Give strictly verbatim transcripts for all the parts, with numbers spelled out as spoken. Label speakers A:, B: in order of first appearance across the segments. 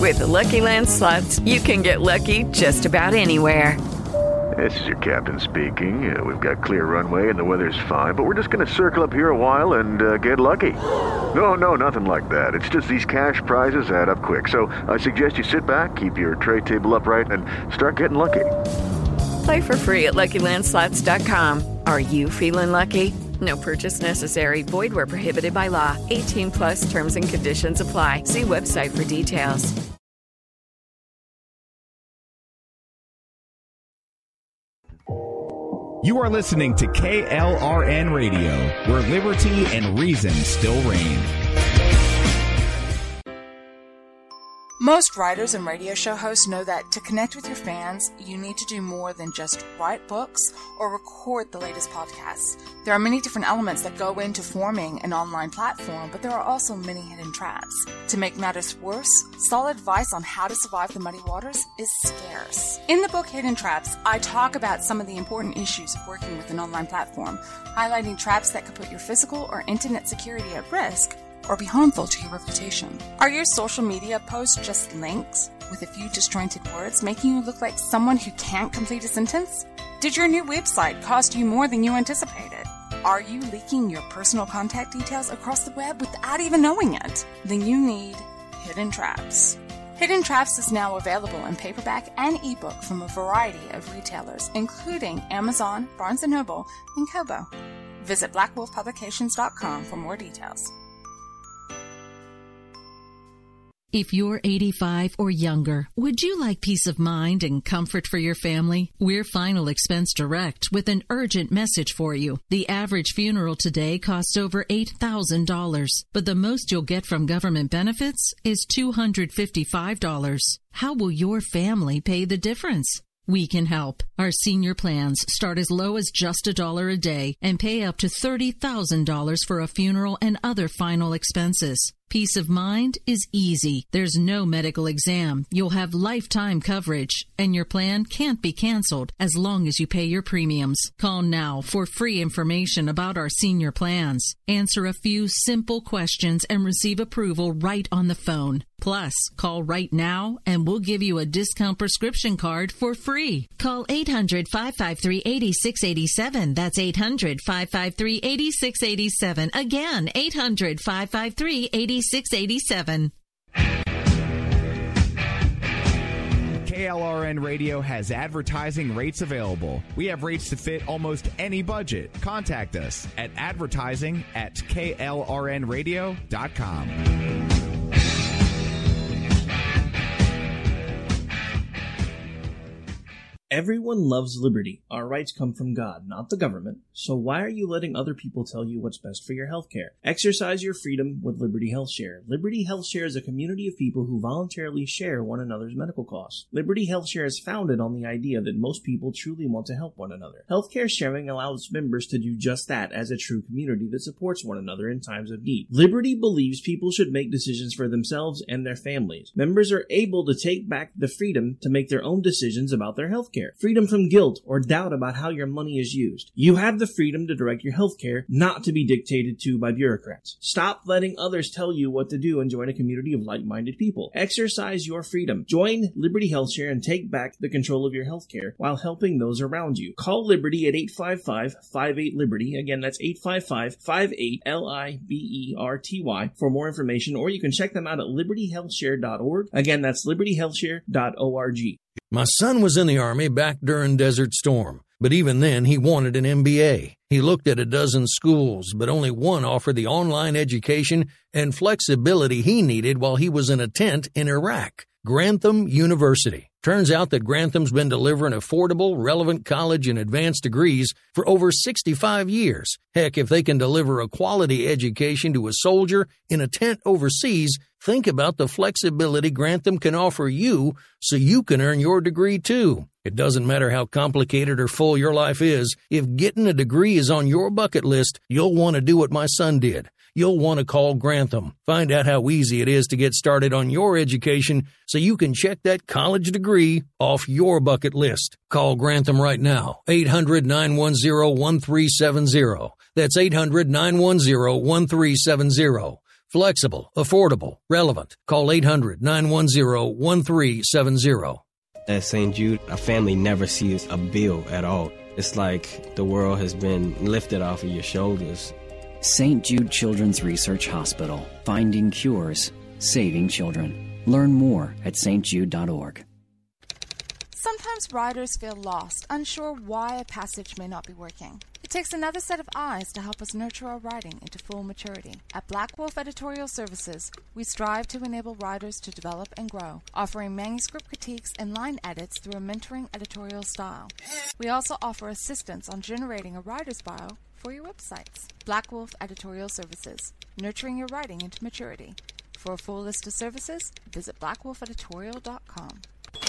A: With the Lucky Land Slots, you can get lucky just about anywhere.
B: This is your captain speaking. Uh, we've got clear runway and the weather's fine, but we're just going to circle up here a while and uh, get lucky. No, no, nothing like that. It's just these cash prizes add up quick. So I suggest you sit back, keep your tray table upright, and start getting lucky.
A: Play for free at Lucky Land Slots dot com. Are you feeling lucky? No purchase necessary. Void where prohibited by law. eighteen plus terms and conditions apply. See website for details.
C: You are listening to K L R N Radio, where liberty and reason still reign.
D: Most writers and radio show hosts know that to connect with your fans, you need to do more than just write books or record the latest podcasts. There are many different elements that go into forming an online platform, but there are also many hidden traps. To make matters worse, solid advice on how to survive the muddy waters is scarce. In the book Hidden Traps, I talk about some of the important issues of working with an online platform, highlighting traps that could put your physical or internet security at risk or be harmful to your reputation. Are your social media posts just links with a few disjointed words, making you look like someone who can't complete a sentence? Did your new website cost you more than you anticipated? Are you leaking your personal contact details across the web without even knowing it? Then you need Hidden Traps. Hidden Traps is now available in paperback and ebook from a variety of retailers, including Amazon, Barnes and Noble, and Kobo. Visit black wolf publications dot com for more details.
E: If you're eighty-five or younger, would you like peace of mind and comfort for your family? We're Final Expense Direct with an urgent message for you. The average funeral today costs over eight thousand dollars, but the most you'll get from government benefits is two hundred fifty-five dollars. How will your family pay the difference? We can help. Our senior plans start as low as just a dollar a day and pay up to thirty thousand dollars for a funeral and other final expenses. Peace of mind is easy. There's no medical exam. You'll have lifetime coverage, and your plan can't be canceled as long as you pay your premiums. Call now for free information about our senior plans. Answer a few simple questions and receive approval right on the phone. Plus, call right now and we'll give you a discount prescription card for free. Call eight hundred, five five three, eight six eight seven. That's eight hundred, five five three, eight six eight seven. Again, eight hundred, five five three, eight six eight seven.
C: K L R N Radio has advertising rates available. We have rates to fit almost any budget. Contact us at advertising at K L R N radio dot com.
F: Everyone loves liberty. Our rights come from God, not the government. So why are you letting other people tell you what's best for your health care? Exercise your freedom with Liberty Health Share. Liberty Health Share is a community of people who voluntarily share one another's medical costs. Liberty Health Share is founded on the idea that most people truly want to help one another. Healthcare sharing allows members to do just that as a true community that supports one another in times of need. Liberty believes people should make decisions for themselves and their families. Members are able to take back the freedom to make their own decisions about their health care. Freedom from guilt or doubt about how your money is used. You have the freedom to direct your health care, not to be dictated to by bureaucrats. Stop letting others tell you what to do and join a community of like-minded people. Exercise your freedom. Join Liberty Health Share and take back the control of your health care while helping those around you. Call Liberty at eight five five, five eight, LIBERTY. Again, that's eight five five, five eight, L I B E R T Y for more information, or you can check them out at liberty health share dot org. Again, that's liberty health share dot org.
G: My son was in the Army back during Desert Storm, but even then he wanted an M B A. He looked at a dozen schools, but only one offered the online education and flexibility he needed while he was in a tent in Iraq. Grantham University. Turns out that Grantham's been delivering affordable, relevant college and advanced degrees for over sixty-five years. Heck, if they can deliver a quality education to a soldier in a tent overseas, think about the flexibility Grantham can offer you so you can earn your degree too. It doesn't matter how complicated or full your life is. If getting a degree is on your bucket list, you'll want to do what my son did. You'll want to call Grantham. Find out how easy it is to get started on your education so you can check that college degree off your bucket list. Call Grantham right now, eight hundred, nine one zero, one three seven zero. That's eight hundred, nine one zero, one three seven zero. Flexible, affordable, relevant. Call eight hundred, nine one zero, one three seven zero.
H: At Saint Jude, our family never sees a bill at all. It's like the world has been lifted off of your shoulders.
I: Saint Jude Children's Research Hospital. Finding cures. Saving children. Learn more at s t jude dot org.
D: Sometimes riders feel lost, unsure why a passage may not be working. It takes another set of eyes to help us nurture our writing into full maturity. At Black Wolf Editorial Services, we strive to enable writers to develop and grow, offering manuscript critiques and line edits through a mentoring editorial style. We also offer assistance on generating a writer's bio for your websites. Black Wolf Editorial Services, nurturing your writing into maturity. For a full list of services, visit black wolf editorial dot com.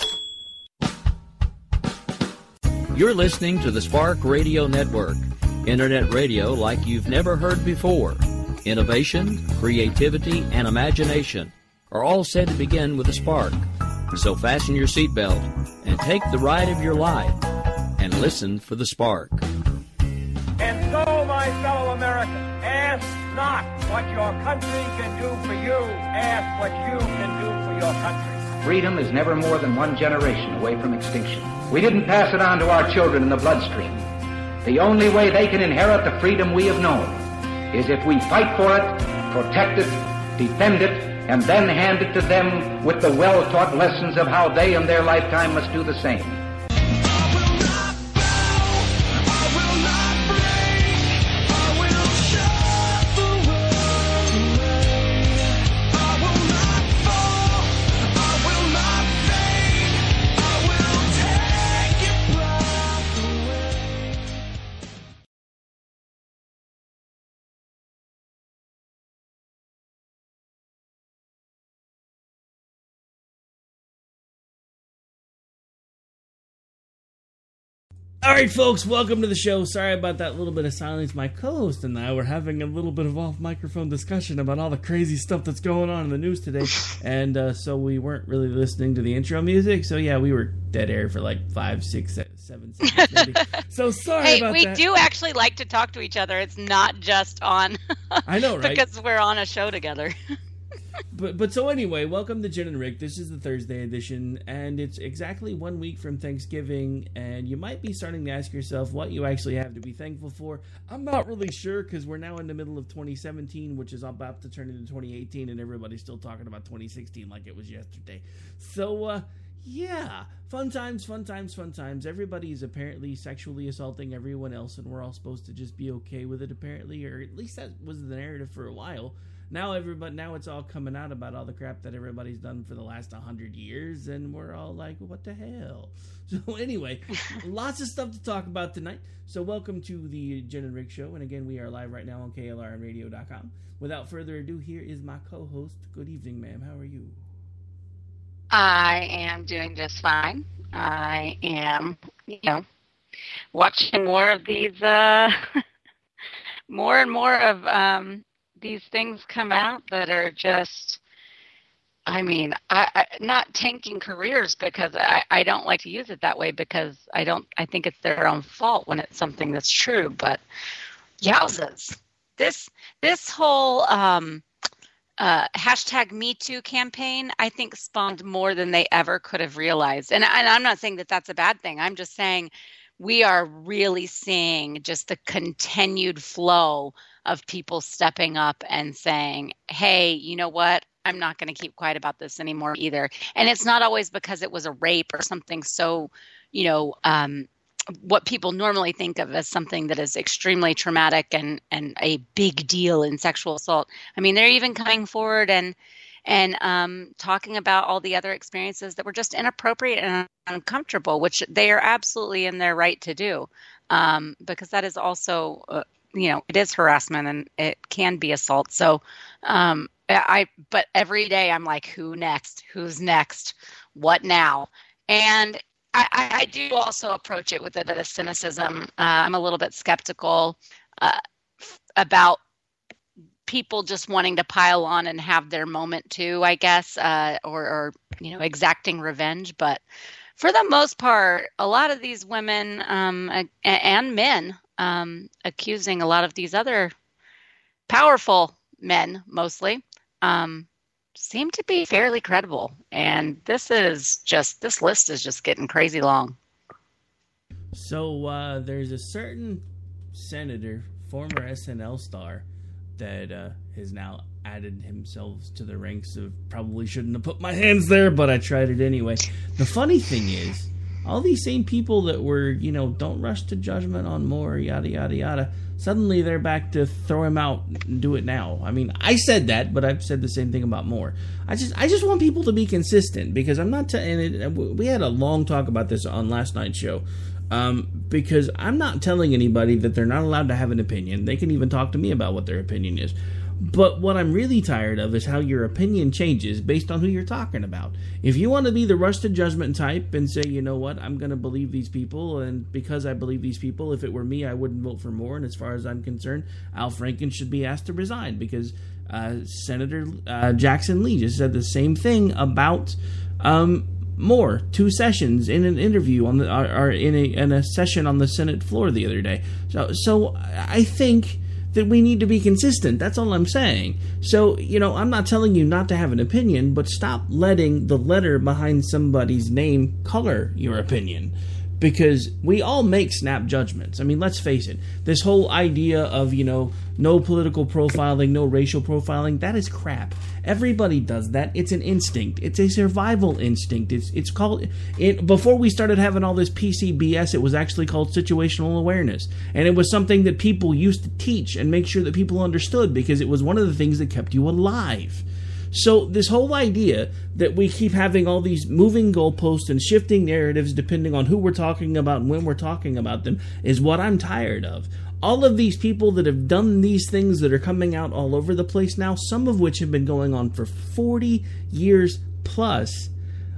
J: You're listening to the Spark Radio Network, internet radio like you've never heard before. Innovation, creativity, and imagination are all said to begin with a spark. So fasten your seatbelt and take the ride of your life and listen for the spark.
K: And so, my fellow Americans, ask not what your country can do for you, ask what you can do for your country.
L: Freedom is never more than one generation away from extinction. We didn't pass it on to our children in the bloodstream. The only way they can inherit the freedom we have known is if we fight for it, protect it, defend it, and then hand it to them with the well-taught lessons of how they in their lifetime must do the same.
F: All right, folks, welcome to the show. Sorry about that little bit of silence. My co-host and I were having a little bit of off-microphone discussion about all the crazy stuff that's going on in the news today, and uh, so we weren't really listening to the intro music. So, yeah, we were dead air for like five, six, seven seconds maybe. So sorry
M: hey,
F: about
M: we
F: that.
M: We do actually like to talk to each other. It's not just on...
F: I know, right?
M: Because we're on a show together.
F: But but so anyway, welcome to Jen and Rick. This is the Thursday edition, and it's exactly one week from Thanksgiving, and you might be starting to ask yourself what you actually have to be thankful for. I'm not really sure, because we're now in the middle of twenty seventeen, which is about to turn into twenty eighteen, and everybody's still talking about twenty sixteen like it was yesterday. So, uh, yeah, fun times, fun times, fun times. Everybody is apparently sexually assaulting everyone else, and we're all supposed to just be okay with it, apparently, or at least that was the narrative for a while. Now everybody, now it's all coming out about all the crap that everybody's done for the last one hundred years, and we're all like, what the hell? So anyway, lots of stuff to talk about tonight. So welcome to the Jen and Rick Show, and again, we are live right now on K L R N radio dot com. Without further ado, here is my co-host. Good evening, ma'am. How are you?
M: I am doing just fine. I am, you know, watching more of these, uh, more and more of, um, these things come out that are just, I mean, I, I not tanking careers, because I, I don't like to use it that way, because I don't, I think it's their own fault when it's something that's true. But yowzas, this, this whole, um, uh, hashtag Me Too campaign, I think spawned more than they ever could have realized. And, and I'm not saying that that's a bad thing. I'm just saying we are really seeing just the continued flow of people stepping up and saying, hey, you know what? I'm not going to keep quiet about this anymore either. And it's not always because it was a rape or something so, you know, um, what people normally think of as something that is extremely traumatic and, and a big deal in sexual assault. I mean, they're even coming forward and and um, talking about all the other experiences that were just inappropriate and uncomfortable, which they are absolutely in their right to do, um, because that is also, uh, you know, it is harassment and it can be assault. So um, I, but every day I'm like, who next? Who's next? What now? And I, I do also approach it with a bit of cynicism. Uh, I'm a little bit skeptical uh, about people just wanting to pile on and have their moment too, I guess, uh, or, or, you know, exacting revenge. But for the most part, a lot of these women um, and men um, accusing a lot of these other powerful men, mostly, um, seem to be fairly credible. And this is just, this list is just getting crazy long.
F: So uh, there's a certain senator, former S N L star, that uh, has now added himself to the ranks of probably shouldn't have put my hands there, but I tried it anyway. The funny thing is, all these same people that were, you know, don't rush to judgment on Moore, yada, yada, yada, suddenly they're back to throw him out and do it now. I mean, I said that, but I've said the same thing about Moore. I just I just want people to be consistent, because I'm not, t- and it, we had a long talk about this on last night's show, um, because I'm not telling anybody that they're not allowed to have an opinion. They can even talk to me about what their opinion is. But what I'm really tired of is how your opinion changes based on who you're talking about. If you want to be the rush to judgment type and say, you know what, I'm going to believe these people, and because I believe these people, if it were me, I wouldn't vote for Moore, and as far as I'm concerned, Al Franken should be asked to resign, because uh, Senator uh, Jackson Lee just said the same thing about um, Moore two sessions in an interview on the or, or in a in a session on the Senate floor the other day. So, so I think that we need to be consistent. That's all I'm saying. So, you know, I'm not telling you not to have an opinion, but stop letting the letter behind somebody's name color your opinion. Because we all make snap judgments. I mean, let's face it. This whole idea of, you know, no political profiling, no racial profiling, that is crap. Everybody does that. It's an instinct. It's a survival instinct. It's it's called... It, before we started having all this P C B S, it was actually called situational awareness. And it was something that people used to teach and make sure that people understood, because it was one of the things that kept you alive. So this whole idea that we keep having all these moving goalposts and shifting narratives depending on who we're talking about and when we're talking about them is what I'm tired of. All of these people that have done these things that are coming out all over the place now, some of which have been going on for forty years plus,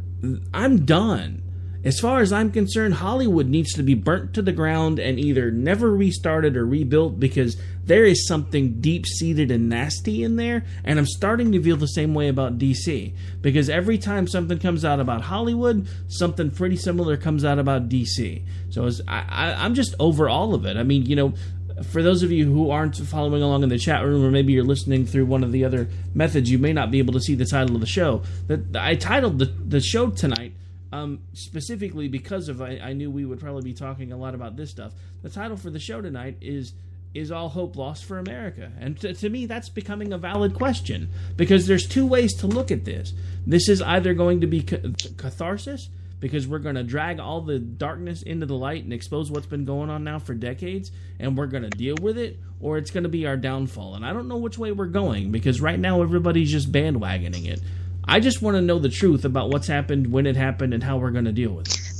F: I'm done. As far as I'm concerned, Hollywood needs to be burnt to the ground and either never restarted or rebuilt, because there is something deep-seated and nasty in there, and I'm starting to feel the same way about D C, because every time something comes out about Hollywood, something pretty similar comes out about D C. So as I, I, I'm just over all of it. I mean, you know, for those of you who aren't following along in the chat room, or maybe you're listening through one of the other methods, you may not be able to see the title of the show. That I titled the, the show tonight Um, specifically because of I, I knew we would probably be talking a lot about this stuff. The title for the show tonight is Is All Hope Lost for America? And to, to me, that's becoming a valid question, because there's two ways to look at this. This is either going to be ca- catharsis, because we're going to drag all the darkness into the light and expose what's been going on now for decades, and we're going to deal with it, or it's going to be our downfall. And I don't know which way we're going, because right now everybody's just bandwagoning it. I just want to know the truth about what's happened, when it happened, and how we're going to deal with it.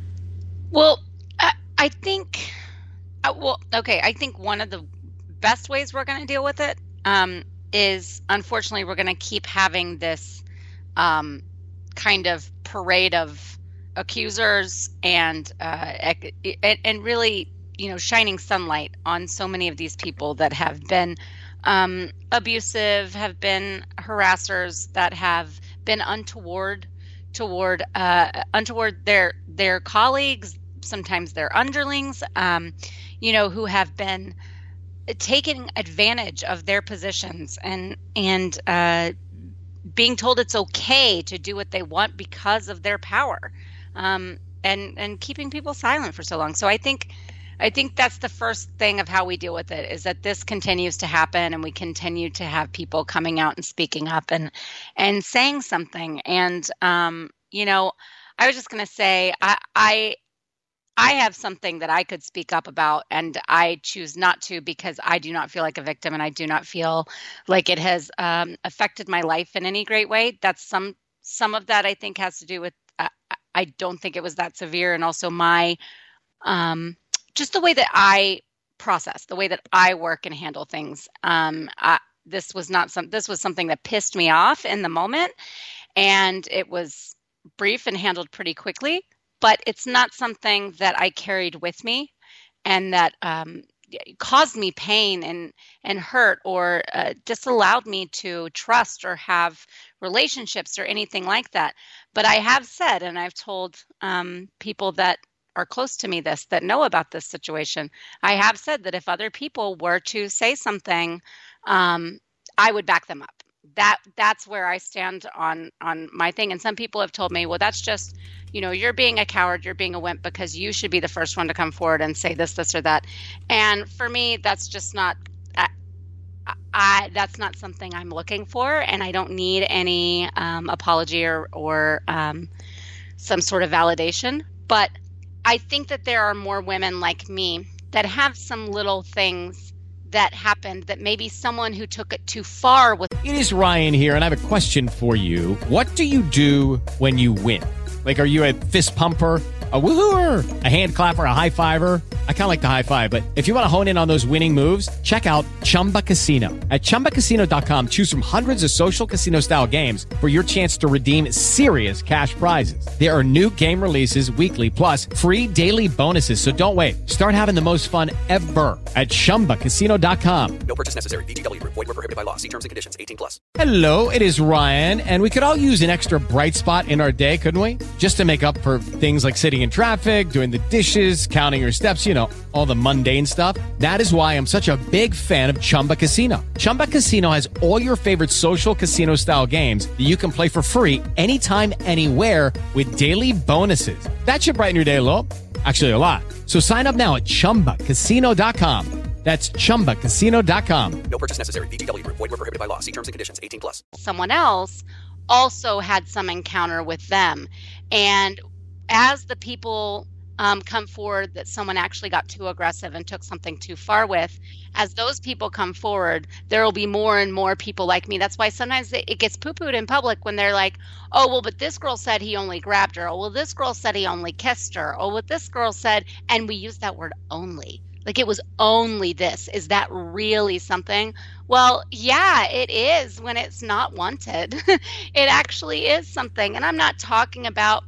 M: Well, I, I think, uh, well, okay, I think one of the best ways we're going to deal with it um, is, unfortunately, we're going to keep having this um, kind of parade of accusers and, uh, and and really, you know, shining sunlight on so many of these people that have been Um, abusive, have been harassers, that have been untoward toward uh, untoward their their colleagues, sometimes their underlings, um, you know, who have been taking advantage of their positions and and uh, being told it's okay to do what they want because of their power, um, and and keeping people silent for so long. So I think. I think that's the first thing of how we deal with it, is that this continues to happen and we continue to have people coming out and speaking up and and saying something. And, um, you know, I was just going to say I, I I have something that I could speak up about, and I choose not to, because I do not feel like a victim, and I do not feel like it has um, affected my life in any great way. That's some some of that I think has to do with uh, I don't think it was that severe, and also my um just the way that I process, the way that I work and handle things. Um, I, this was not some. This was something that pissed me off in the moment, and it was brief and handled pretty quickly. But it's not something that I carried with me, and that um, caused me pain and and hurt, or uh, disallowed me to trust or have relationships or anything like that. But I have said, and I've told um, people that are close to me this, that know about this situation, I have said that if other people were to say something, um, I would back them up, that that's where I stand on on my thing. And some people have told me, well, that's just, you know, you're being a coward, you're being a wimp because you should be the first one to come forward and say this, this, or that. And for me, that's just not, I, I that's not something I'm looking for, and I don't need any um, apology or or um, some sort of validation. But I think that there are more women like me that have some little things that happened that maybe someone who took it too far with.
N: It is Ryan here, and I have a question for you. What do you do when you win? Like, are you a fist pumper, a woohooer, a hand clapper, a high fiver? I kind of like the high five, but if you want to hone in on those winning moves, check out Chumba Casino. At chumba casino dot com, choose from hundreds of social casino style games for your chance to redeem serious cash prizes. There are new game releases weekly, plus free daily bonuses. So don't wait. Start having the most fun ever at chumba casino dot com.
O: No purchase necessary. V G W Group. Void where prohibited by law. See terms and conditions. eighteen plus.
N: Hello, it is Ryan, and we could all use an extra bright spot in our day, couldn't we? Just to make up for things like sitting in traffic, doing the dishes, counting your steps, you know, all the mundane stuff. That is why I'm such a big fan of Chumba Casino. Chumba Casino has all your favorite social casino style games that you can play for free anytime, anywhere with daily bonuses. That should brighten your day a little. Actually, a lot. So sign up now at chumba casino dot com. That's chumba casino dot com.
O: No purchase necessary. V G W Group. Void where prohibited by law. See terms and conditions. eighteen plus.
M: Someone else also had some encounter with them. And as the people um, come forward that someone actually got too aggressive and took something too far with, as those people come forward, there will be more and more people like me. That's why sometimes it gets poo-pooed in public when they're like, oh, well, but this girl said he only grabbed her. Oh, well, this girl said he only kissed her. Oh, what this girl said, and we use that word only. Like it was only this. Is that really something? Well, yeah, it is when it's not wanted. It actually is something. And I'm not talking about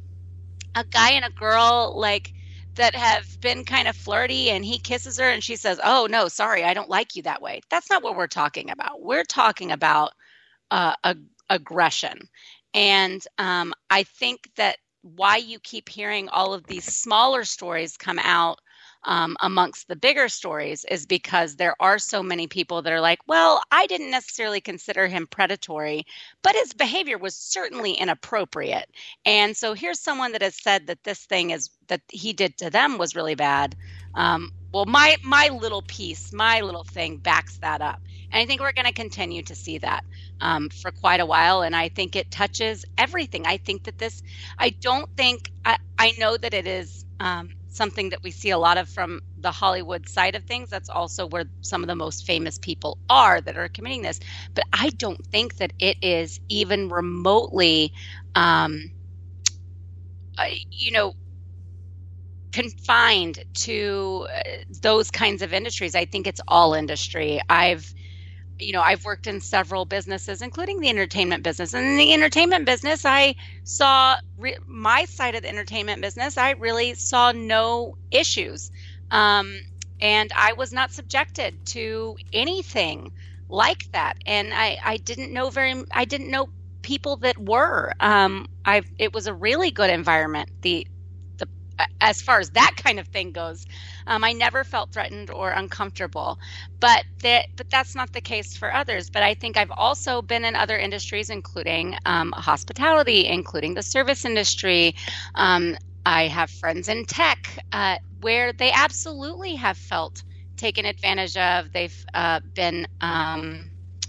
M: a guy and a girl like that have been kind of flirty and he kisses her and she says, oh, no, sorry, I don't like you that way. That's not what we're talking about. We're talking about uh, ag- aggression. And um, I think that why you keep hearing all of these smaller stories come out Um, amongst the bigger stories is because there are so many people that are like, well, I didn't necessarily consider him predatory, but his behavior was certainly inappropriate. And so here's someone that has said that this thing is that he did to them was really bad. Um, well, my my little piece, my little thing backs that up. And I think we're going to continue to see that um, for quite a while. And I think it touches everything. I think that this, I don't think, I, I know that it is um, something that we see a lot of from the Hollywood side of things. That's also where some of the most famous people are that are committing this. But I don't think that it is even remotely, um, uh, you know, confined to uh, those kinds of industries. I think it's all industry. I've, you know, I've worked in several businesses, including the entertainment business. And in the entertainment business, I saw re- my side of the entertainment business. I really saw no issues. Um, and I was not subjected to anything like that. And I, I didn't know very, I didn't know people that were. Um, I've, it was a really good environment. The, the, as far as that kind of thing goes. Um, I never felt threatened or uncomfortable, but that but that's not the case for others. But I think I've also been in other industries, including um, hospitality, including the service industry. Um, I have friends in tech uh, where they absolutely have felt taken advantage of. They've uh, been, um,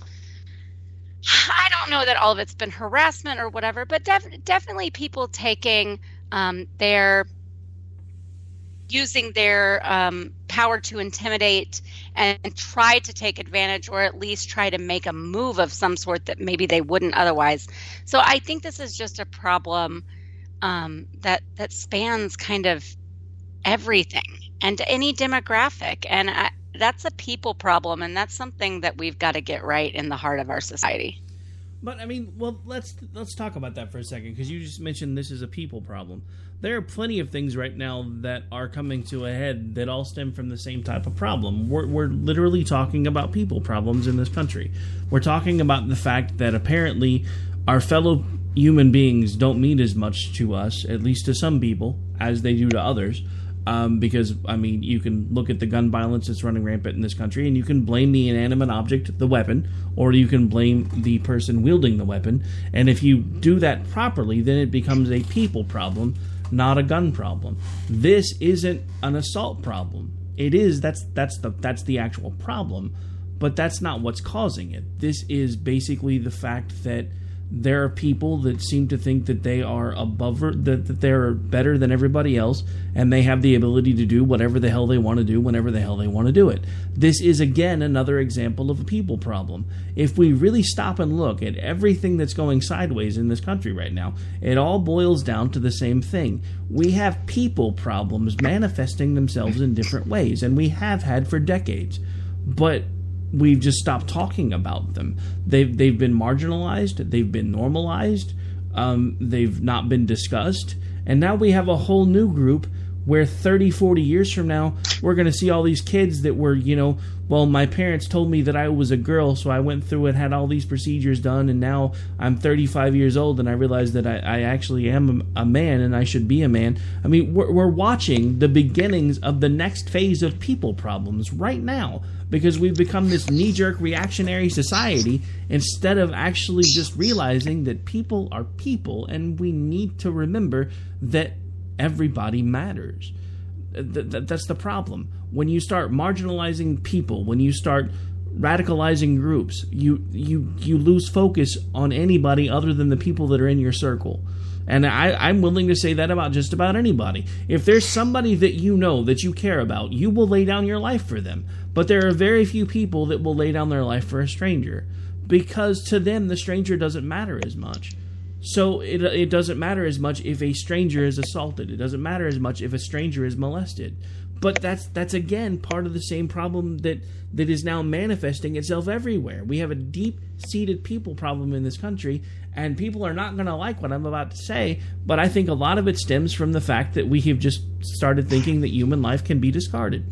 M: I don't know that all of it's been harassment or whatever, but def- definitely people taking um, their using their um, power to intimidate and, and try to take advantage, or at least try to make a move of some sort that maybe they wouldn't otherwise. So I think this is just a problem um, that that spans kind of everything and any demographic. And I, that's a people problem, and that's something that we've got to get right in the heart of our society.
F: But I mean, well, let's let's talk about that for a second, because you just mentioned this is a people problem. There are plenty of things right now that are coming to a head that all stem from the same type of problem. We're, we're literally talking about people problems in this country. We're talking about the fact that apparently our fellow human beings don't mean as much to us, at least to some people, as they do to others. Um, because, I mean, you can look at the gun violence that's running rampant in this country, and you can blame the inanimate object, the weapon, or you can blame the person wielding the weapon. And if you do that properly, then it becomes a people problem, not a gun problem. This isn't an assault problem. It is, that's that's the that's the actual problem, but that's not what's causing it. This is basically the fact that there are people that seem to think that they are above, that, that they're better than everybody else, and they have the ability to do whatever the hell they want to do whenever the hell they want to do it. This is, again, another example of a people problem. If we really stop and look at everything that's going sideways in this country right now, it all boils down to the same thing. We have people problems manifesting themselves in different ways, and we have had for decades. But we've just stopped talking about them. They've they've been marginalized. They've been normalized. Um, they've not been discussed. And now we have a whole new group where thirty, forty years from now, we're going to see all these kids that were, you know, well, my parents told me that I was a girl, so I went through and had all these procedures done, and now I'm thirty-five years old, and I realize that I, I actually am a man, and I should be a man. I mean, we're, we're watching the beginnings of the next phase of people problems right now, because we've become this knee-jerk reactionary society instead of actually just realizing that people are people, and we need to remember that everybody matters. Th- th- that's the problem. When you start marginalizing people, when you start radicalizing groups, you you you lose focus on anybody other than the people that are in your circle. And I, I'm willing to say that about just about anybody. If there's somebody that you know that you care about, you will lay down your life for them. But there are very few people that will lay down their life for a stranger, because to them the stranger doesn't matter as much. So it it doesn't matter as much if a stranger is assaulted. It doesn't matter as much if a stranger is molested. But that's that's again part of the same problem that, that is now manifesting itself everywhere. We have a deep-seated people problem in this country, and people are not going to like what I'm about to say, but I think a lot of it stems from the fact that we have just started thinking that human life can be discarded.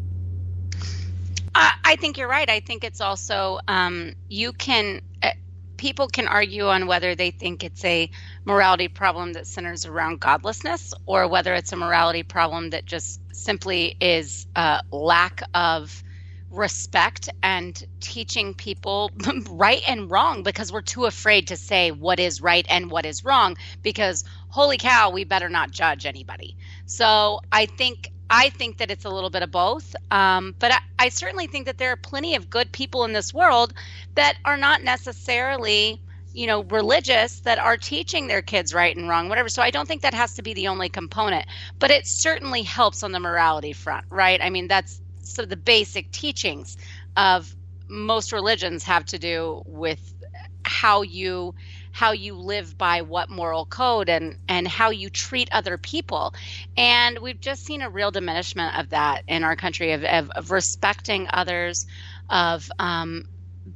M: I, I think you're right. I think it's also, um, you can... Uh, people can argue on whether they think it's a morality problem that centers around godlessness, or whether it's a morality problem that just simply is a lack of respect and teaching people right and wrong, because we're too afraid to say what is right and what is wrong, because holy cow, we better not judge anybody. So I think I think that it's a little bit of both, um, but I, I certainly think that there are plenty of good people in this world that are not necessarily, you know, religious, that are teaching their kids right and wrong, whatever. So I don't think that has to be the only component, but it certainly helps on the morality front, right? I mean, that's so the basic teachings of most religions have to do with how you how you live by what moral code, and, and how you treat other people. And we've just seen a real diminishment of that in our country, of, of, of respecting others, of um,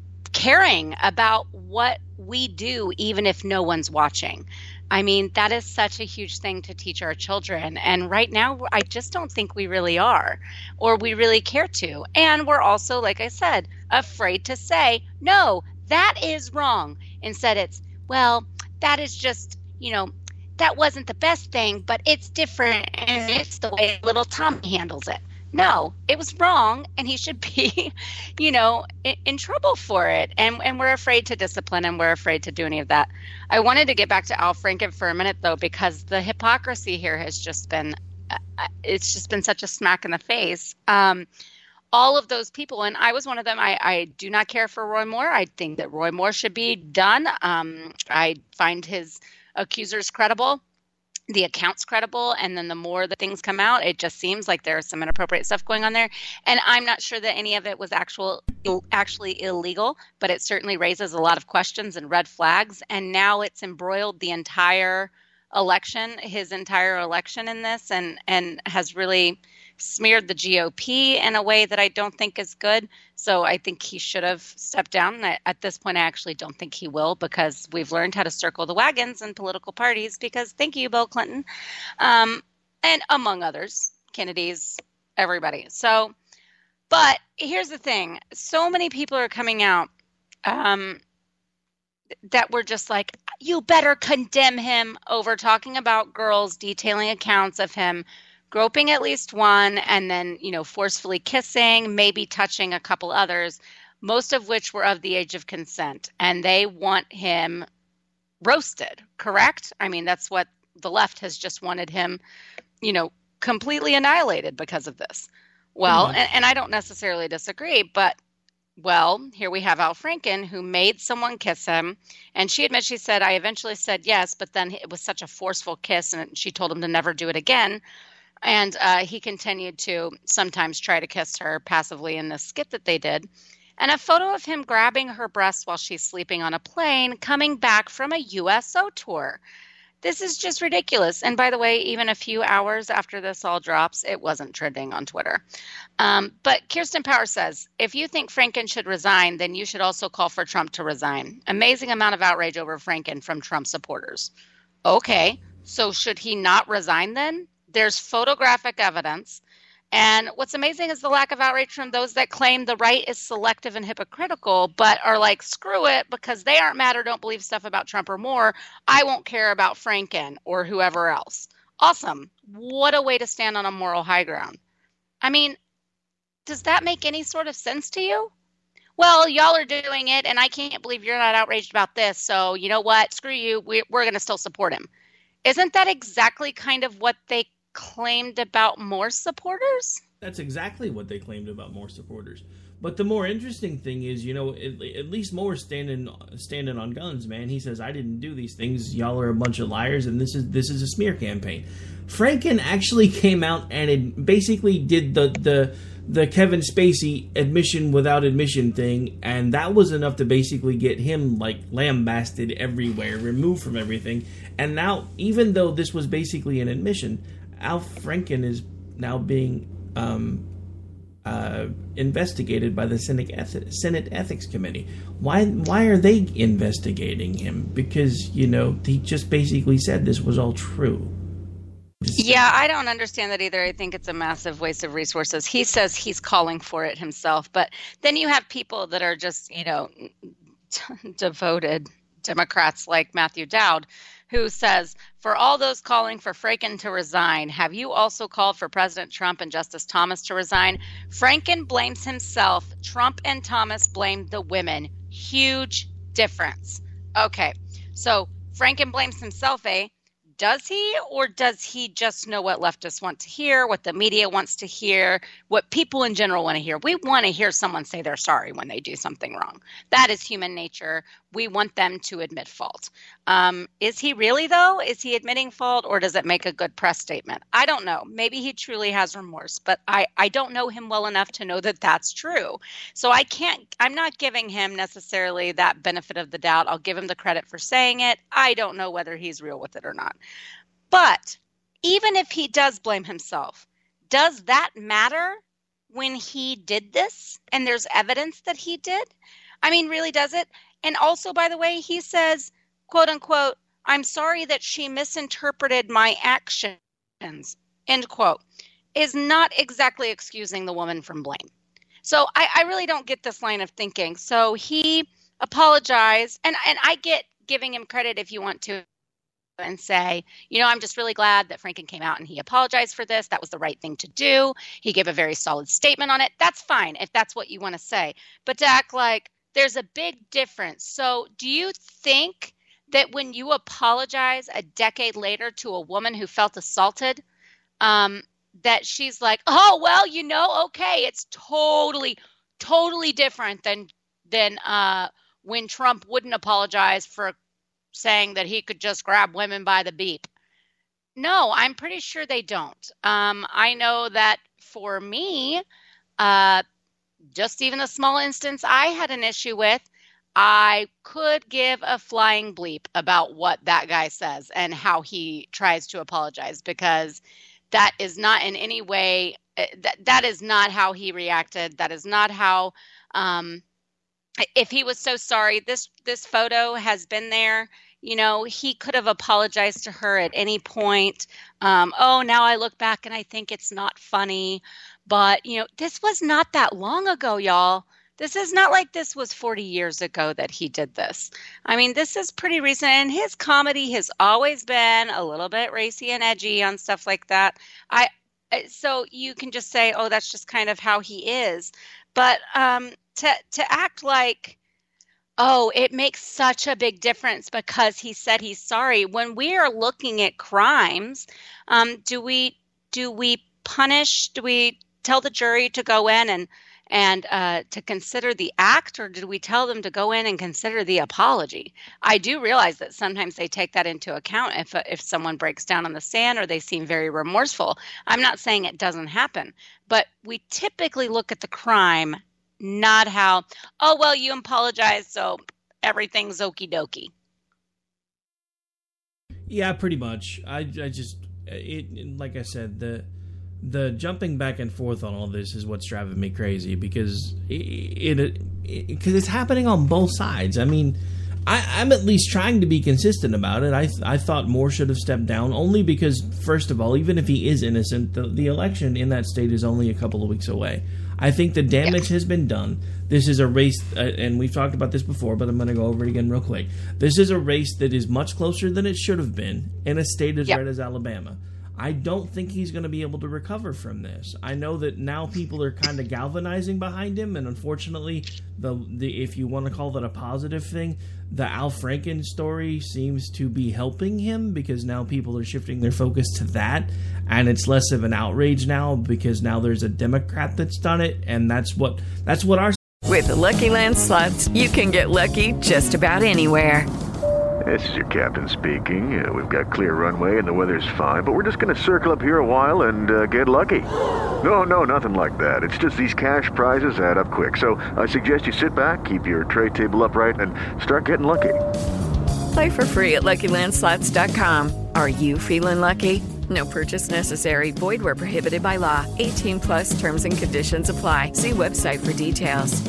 M: caring about what we do, even if no one's watching. I mean, that is such a huge thing to teach our children. And right now, I just don't think we really are, or we really care to. And we're also, like I said, afraid to say, no, that is wrong. Instead, it's, well, that is just, you know, that wasn't the best thing, but it's different, and it's the way little Tommy handles it. No, it was wrong, and he should be, you know, in, in trouble for it. And and we're afraid to discipline, and we're afraid to do any of that. I wanted to get back to Al Franken for a minute, though, because the hypocrisy here has just been, uh, it's just been such a smack in the face. Um, all of those people, and I was one of them. I, I do not care for Roy Moore. I think that Roy Moore should be done. Um, I find his accusers credible, the accounts credible, and then the more the things come out, it just seems like there's some inappropriate stuff going on there. And I'm not sure that any of it was actual, actually illegal, but it certainly raises a lot of questions and red flags. And now it's embroiled the entire election, his entire election in this, and, and has really smeared the G O P in a way that I don't think is good. So I think he should have stepped down. At this point, I actually don't think he will, because we've learned how to circle the wagons in political parties, because thank you, Bill Clinton, um, and among others, Kennedy's, everybody. So, but here's the thing. So many people are coming out um, that were just like, you better condemn him, over talking about girls, detailing accounts of him groping at least one, and then, you know, forcefully kissing, maybe touching a couple others, most of which were of the age of consent. And they want him roasted, correct? I mean, that's what the left has just wanted him, you know, completely annihilated because of this. Well, mm-hmm. and, and I don't necessarily disagree, but well, here we have Al Franken, who made someone kiss him, and she admits, she said, I eventually said yes, but then it was such a forceful kiss, and she told him to never do it again. And uh, he continued to sometimes try to kiss her passively in this skit that they did. And a photo of him grabbing her breasts while she's sleeping on a plane coming back from a U S O tour. This is just ridiculous. And by the way, even a few hours after this all drops, it wasn't trending on Twitter. Um, but Kirsten Power says, if you think Franken should resign, then you should also call for Trump to resign. Amazing amount of outrage over Franken from Trump supporters. Okay, so should he not resign then? There's photographic evidence. And what's amazing is the lack of outrage from those that claim the right is selective and hypocritical, but are like, screw it, because they aren't mad or don't believe stuff about Trump or more. I won't care about Franken or whoever else. Awesome. What a way to stand on a moral high ground. I mean, does that make any sort of sense to you? Well, y'all are doing it, and I can't believe you're not outraged about this. So you know what? Screw you. We, we're going to still support him. Isn't that exactly kind of what they claimed about Moore's supporters?
F: That's exactly what they claimed about Moore's supporters. But the more interesting thing is, you know, at, at least Moore's standing standing on guns, man. He says, I didn't do these things. Y'all are a bunch of liars, and this is this is a smear campaign. Franken actually came out and it basically did the the the Kevin Spacey admission without admission thing, and that was enough to basically get him like lambasted everywhere, removed from everything. And now, even though this was basically an admission, Al Franken is now being um, uh, investigated by the Senate, Eth- Senate Ethics Committee. Why? Why are they investigating him? Because, you know, he just basically said this was all true.
M: Yeah, I don't understand that either. I think it's a massive waste of resources. He says he's calling for it himself, but then you have people that are just, you know, t- devoted Democrats like Matthew Dowd, who says, for all those calling for Franken to resign, have you also called for President Trump and Justice Thomas to resign? Franken blames himself. Trump and Thomas blamed the women. Huge difference. Okay, so Franken blames himself, eh? Does he, or does he just know what leftists want to hear, what the media wants to hear, what people in general want to hear? We want to hear someone say they're sorry when they do something wrong. That is human nature. We want them to admit fault. Um, is he really, though? Is he admitting fault, or does it make a good press statement? I don't know. Maybe he truly has remorse, but I, I don't know him well enough to know that that's true. So I can't, I'm not giving him necessarily that benefit of the doubt. I'll give him the credit for saying it. I don't know whether he's real with it or not. But even if he does blame himself, does that matter when he did this and there's evidence that he did? I mean, really, does it? And also, by the way, he says, quote unquote, I'm sorry that she misinterpreted my actions, end quote, is not exactly excusing the woman from blame. So I, I really don't get this line of thinking. So he apologized, and, and I get giving him credit if you want to, and say, you know, I'm just really glad that Franken came out and he apologized for this. That was the right thing to do. He gave a very solid statement on it. That's fine if that's what you want to say. But to act like there's a big difference. So do you think that when you apologize a decade later to a woman who felt assaulted, um, that she's like, oh, well, you know, okay, it's totally, totally different than, than uh, when Trump wouldn't apologize for saying that he could just grab women by the beep? No, I'm pretty sure they don't. Um, I know that for me, uh, just even a small instance I had an issue with, I could give a flying bleep about what that guy says and how he tries to apologize, because that is not in any way, that, that is not how he reacted. That is not how, um, if he was so sorry, this, this photo has been there. You know, he could have apologized to her at any point. Um, oh, now I look back and I think it's not funny. But, you know, this was not that long ago, y'all. This is not like this was forty years ago that he did this. I mean, this is pretty recent. And his comedy has always been a little bit racy and edgy on stuff like that. I so you can just say, oh, that's just kind of how he is. But um, to to act like, oh, it makes such a big difference because he said he's sorry. When we are looking at crimes, um, do we do we punish? Do we tell the jury to go in and and uh, to consider the act, or did we tell them to go in and consider the apology? I do realize that sometimes they take that into account if if someone breaks down on the stand or they seem very remorseful. I'm not saying it doesn't happen, but we typically look at the crime, not how, oh, well, you apologized, so everything's okie dokie.
F: Yeah, pretty much. I, I just, it, like I said, the the jumping back and forth on all this is what's driving me crazy because it, it, because it's happening on both sides. I mean, I, I'm at least trying to be consistent about it. I th- I thought Moore should have stepped down only because, first of all, even if he is innocent, the, the election in that state is only a couple of weeks away. I think the damage has been done. This is a race, uh, and we've talked about this before, but I'm going to go over it again real quick. This is a race that is much closer than it should have been in a state as
M: yep.
F: red as Alabama. I don't think he's going to be able to recover from this. I know that now people are kind of galvanizing behind him, and unfortunately, the the if you want to call that a positive thing, the Al Franken story seems to be helping him because now people are shifting their focus to that, and it's less of an outrage now because now there's a Democrat that's done it, and that's what that's what our
A: With the Lucky Land Slots, you can get lucky just about anywhere.
B: This is your captain speaking. Uh, we've got clear runway and the weather's fine, but we're just going to circle up here a while and uh, get lucky. No, no, nothing like that. It's just these cash prizes add up quick. So I suggest you sit back, keep your tray table upright, and start getting lucky.
A: Play for free at Lucky Land Slots dot com. Are you feeling lucky? No purchase necessary. Void where prohibited by law. eighteen plus terms and conditions apply. See website for details.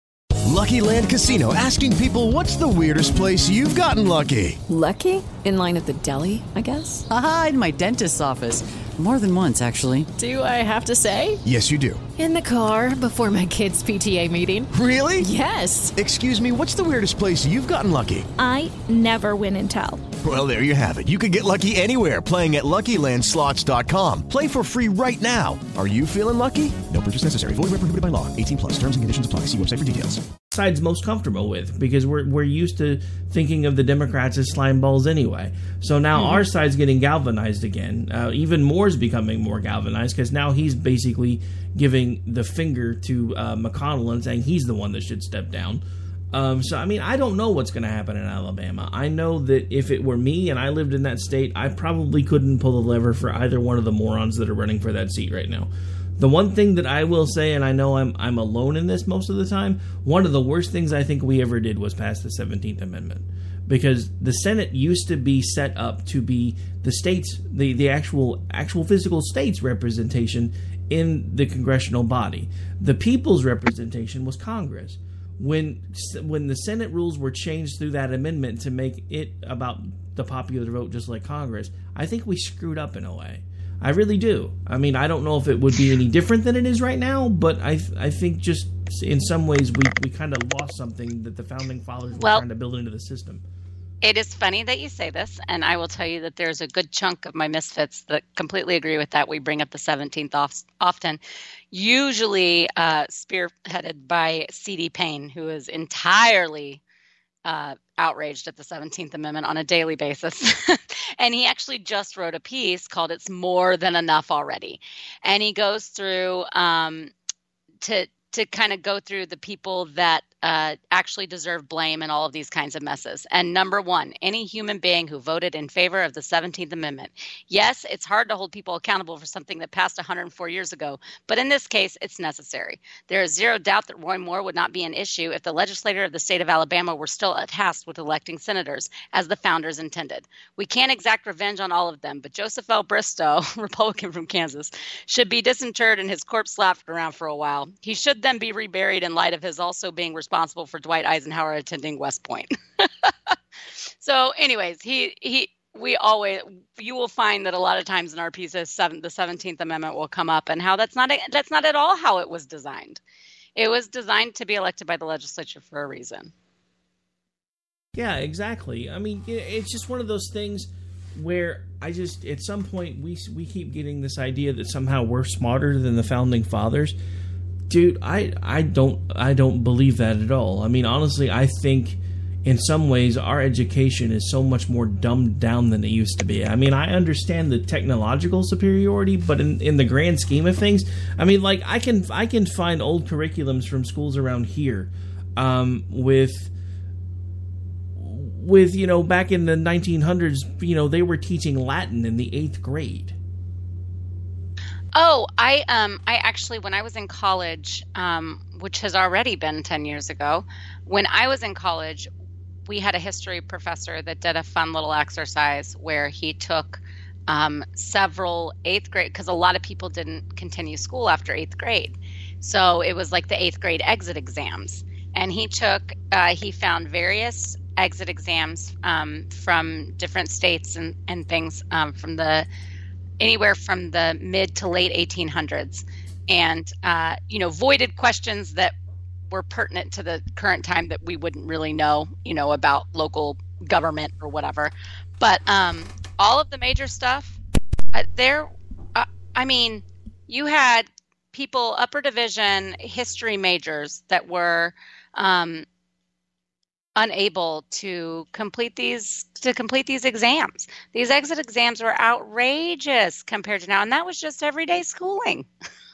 P: Lucky Land Casino, asking people, what's the weirdest place you've gotten lucky?
Q: Lucky? In line at the deli, I guess?
R: Aha, in my dentist's office. More than once, actually.
Q: Do I have to say?
P: Yes, you do.
Q: In the car before my kids' P T A meeting.
P: Really?
Q: Yes.
P: Excuse me, what's the weirdest place you've gotten lucky?
S: I never win and tell.
P: Well, there you have it. You can get lucky anywhere, playing at Lucky Land Slots dot com. Play for free right now. Are you feeling lucky? No purchase necessary. Void where prohibited by law. eighteen plus. Terms and conditions apply. See website for details.
F: Side's most comfortable with because we're we're used to thinking of the Democrats as slime balls anyway. So now mm-hmm. our side's getting galvanized again. Uh, even Moore's becoming more galvanized because now he's basically giving the finger to uh, McConnell and saying he's the one that should step down. Um, so, I mean, I don't know what's going to happen in Alabama. I know that if it were me and I lived in that state, I probably couldn't pull the lever for either one of the morons that are running for that seat right now. The one thing that I will say, and I know I'm I'm alone in this most of the time, one of the worst things I think we ever did was pass the seventeenth Amendment. Because the Senate used to be set up to be the states, the, the actual actual physical states representation in the congressional body. The people's representation was Congress. When when the Senate rules were changed through that amendment to make it about the popular vote just like Congress, I think we screwed up in a way. I really do. I mean, I don't know if it would be any different than it is right now, but I I think just in some ways we, we kind of lost something that the Founding Fathers were
M: well,
F: trying to build into the system.
M: It is funny that you say this, and I will tell you that there's a good chunk of my misfits that completely agree with that. We bring up the seventeenth often, usually uh, spearheaded by C D Payne, who is entirely uh, outraged at the seventeenth Amendment on a daily basis. And he actually just wrote a piece called It's More Than Enough Already. And he goes through um, to to kind of go through the people that uh, actually deserve blame in all of these kinds of messes. And number one, any human being who voted in favor of the seventeenth Amendment. Yes, it's hard to hold people accountable for something that passed one hundred four years ago, but in this case, it's necessary. There is zero doubt that Roy Moore would not be an issue if the legislature of the state of Alabama were still tasked with electing senators, as the founders intended. We can't exact revenge on all of them, but Joseph L. Bristow, Republican from Kansas, should be disinterred and his corpse slapped around for a while. He should then be reburied in light of his also being responsible for Dwight Eisenhower attending West Point. So anyways, he he we always you will find that a lot of times in our pieces seven, the seventeenth Amendment will come up and how that's not that's not at all how it was designed. It was designed to be elected by the legislature for a reason.
F: Yeah, exactly. I mean, it's just one of those things where I just, at some point, we we keep getting this idea that somehow we're smarter than the Founding Fathers. Dude, I, I don't I don't believe that at all. I mean, honestly, I think in some ways our education is so much more dumbed down than it used to be. I mean, I understand the technological superiority, but in, in the grand scheme of things, I mean, like, I can I can find old curriculums from schools around here um, with, with, you know, back in the nineteen hundreds, you know, they were teaching Latin in the eighth grade.
M: Oh, I um I actually, when I was in college, um, which has already been ten years ago, when I was in college, we had a history professor that did a fun little exercise where he took um, several eighth grade, because a lot of people didn't continue school after eighth grade. So it was like the eighth grade exit exams. And he took, uh, he found various exit exams um, from different states and, and things um, from the anywhere from the mid to late eighteen hundreds, and uh, you know, voided questions that were pertinent to the current time that we wouldn't really know, you know, about local government or whatever. But um, all of the major stuff, uh, there, uh, I mean, you had people, upper division history majors that were um, unable to complete these to complete these exams. These exit exams were outrageous compared to now, and that was just everyday schooling.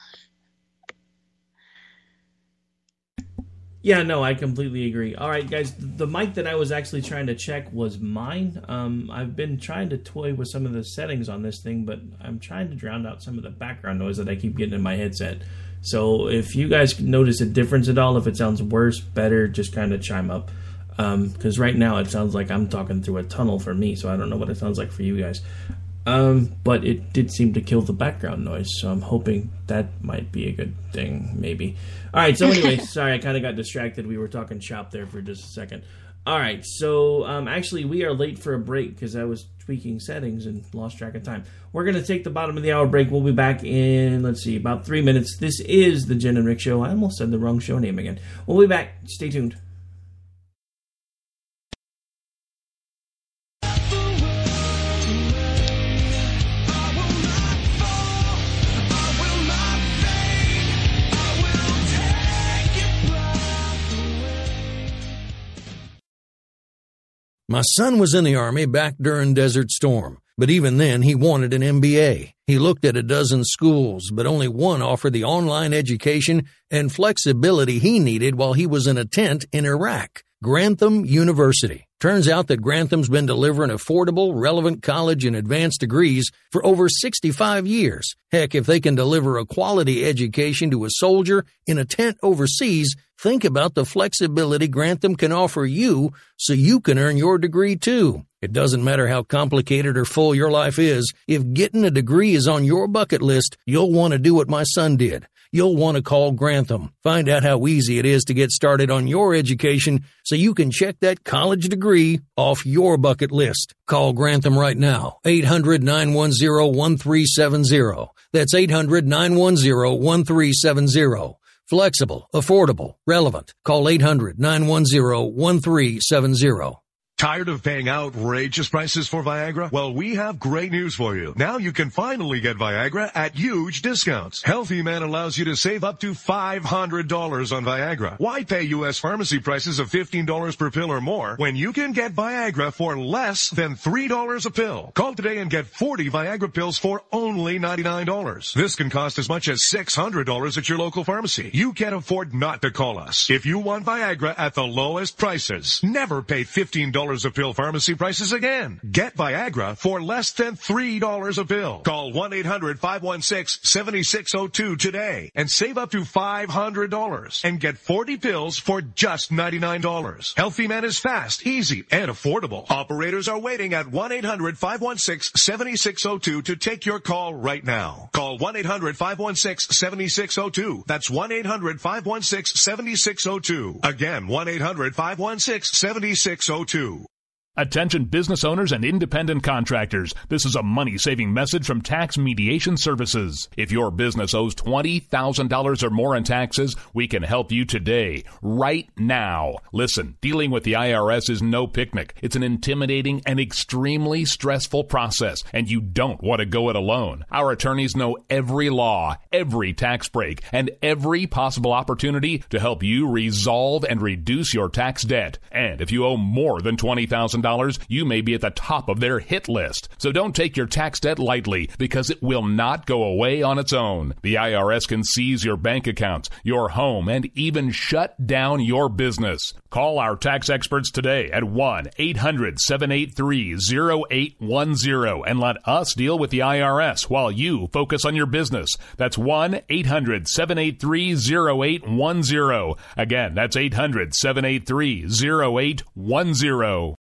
F: Yeah, no, I completely agree. All right, guys, the mic that I was actually trying to check was mine. Um, I've been trying to toy with some of the settings on this thing, but I'm trying to drown out some of the background noise that I keep getting in my headset. So if you guys notice a difference at all, if it sounds worse, better, just kind of chime up. Because um, right now it sounds like I'm talking through a tunnel for me, so I don't know what it sounds like for you guys. Um, but it did seem to kill the background noise, so I'm hoping that might be a good thing, maybe. All right, so anyway, sorry, I kind of got distracted. We were talking shop there for just a second. All right, so um, actually we are late for a break because I was tweaking settings and lost track of time. We're going to take the bottom of the hour break. We'll be back in, let's see, about three minutes. This is the Jen and Rick Show. I almost said the wrong show name again. We'll be back. Stay tuned.
G: My son was in the Army back during Desert Storm, but even then he wanted an M B A. He looked at a dozen schools, but only one offered the online education and flexibility he needed while he was in a tent in Iraq. Grantham University. Turns out that Grantham's been delivering affordable, relevant college and advanced degrees for over sixty-five years. Heck, if they can deliver a quality education to a soldier in a tent overseas, think about the flexibility Grantham can offer you so you can earn your degree too. It doesn't matter how complicated or full your life is. If getting a degree is on your bucket list, you'll want to do what my son did. You'll want to call Grantham. Find out how easy it is to get started on your education so you can check that college degree off your bucket list. Call Grantham right now. eight hundred, nine one zero, one three seven zero. That's eight hundred, nine one zero, one three seven zero. Flexible, affordable, relevant. Call eight hundred, nine one zero, one three seven zero.
T: Tired of paying outrageous prices for Viagra? Well, we have great news for you. Now you can finally get Viagra at huge discounts. Healthy Man allows you to save up to five hundred dollars on Viagra. Why pay U S pharmacy prices of fifteen dollars per pill or more when you can get Viagra for less than three dollars a pill? Call today and get forty Viagra pills for only ninety-nine dollars. This can cost as much as six hundred dollars at your local pharmacy. You can't afford not to call us. If you want Viagra at the lowest prices, never pay fifteen dollars a pill pharmacy prices again. Get Viagra for less than three dollars a pill. Call one eight hundred, five one six, seven six zero two today and save up to five hundred dollars and get forty pills for just ninety-nine dollars. Healthy Man is fast, easy, and affordable. Operators are waiting at one eight hundred, five one six, seven six zero two to take your call right now. Call one eight hundred, five one six, seven six zero two. That's one eight hundred, five one six, seven six zero two. Again, one eight hundred, five one six, seven six zero two.
U: Attention business owners and independent contractors. This is a money-saving message from Tax Mediation Services. If your business owes twenty thousand dollars or more in taxes, we can help you today, right now. Listen, dealing with the I R S is no picnic. It's an intimidating and extremely stressful process, and you don't want to go it alone. Our attorneys know every law, every tax break, and every possible opportunity to help you resolve and reduce your tax debt. And if you owe more than twenty thousand dollars, you may be at the top of their hit list. So don't take your tax debt lightly, because it will not go away on its own. The I R S can seize your bank accounts, your home, and even shut down your business. Call our tax experts today at one eight hundred seven eight three oh eight one oh and let us deal with the I R S while you focus on your business. That's one eight hundred seven eight three oh eight one oh. Again, that's eight hundred seven eight three oh eight one oh.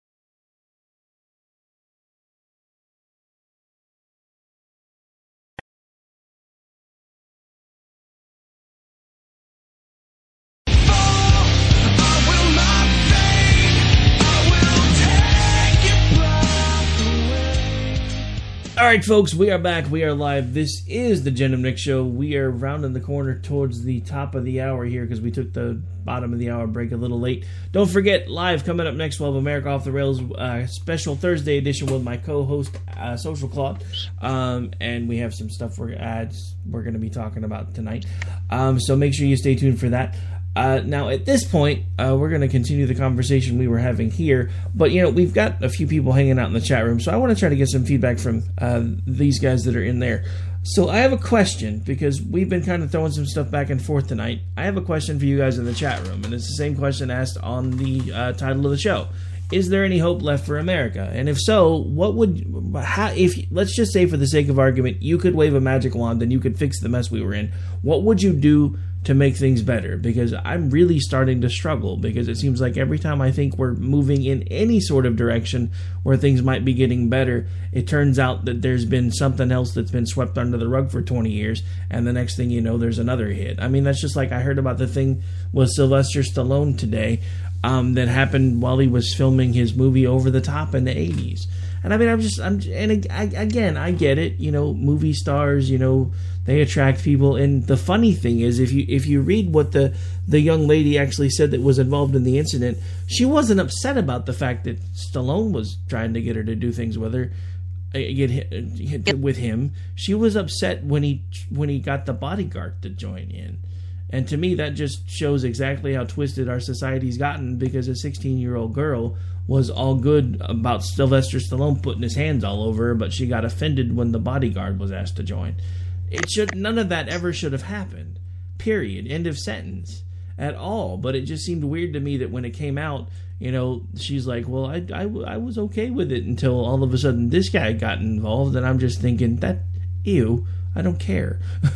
F: All right, folks, we are back. We are live. This is the Jen and Nick Show. We are rounding the corner towards the top of the hour here because we took the bottom of the hour break a little late. Don't forget, live coming up next, we'll have America Off the Rails uh, special Thursday edition with my co-host, uh, Social Claude. Um, and we have some stuff we're, ads we're going to be talking about tonight. Um, so make sure you stay tuned for that. Uh, now, at this point, uh, we're going to continue the conversation we were having here. But, you know, we've got a few people hanging out in the chat room, so I want to try to get some feedback from uh, these guys that are in there. So I have a question, because we've been kind of throwing some stuff back and forth tonight. I have a question for you guys in the chat room, and it's the same question asked on the uh, title of the show. Is there any hope left for America? And if so, what would, how, if, let's just say for the sake of argument, you could wave a magic wand and you could fix the mess we were in, what would you do to make things better? Because I'm really starting to struggle, because it seems like every time I think we're moving in any sort of direction where things might be getting better, it turns out that there's been something else that's been swept under the rug for twenty years, and the next thing you know, there's another hit. I mean, that's just like I heard about the thing with Sylvester Stallone today um, that happened while he was filming his movie Over the Top in the eighties. And I mean, I'm just, I'm, and I, again, I get it, you know, movie stars, you know, they attract people. And the funny thing is, if you if you read what the, the young lady actually said that was involved in the incident, she wasn't upset about the fact that Stallone was trying to get her to do things with her, get hit with him. She was upset when he when he got the bodyguard to join in. And to me, that just shows exactly how twisted our society's gotten, because a sixteen-year-old girl was all good about Sylvester Stallone putting his hands all over her, but she got offended when the bodyguard was asked to join. It should none of that ever should have happened. Period. End of sentence. At all. But it just seemed weird to me that when it came out, you know, she's like, well, I, I, I was okay with it until all of a sudden this guy got involved, and I'm just thinking, that, ew, I don't care.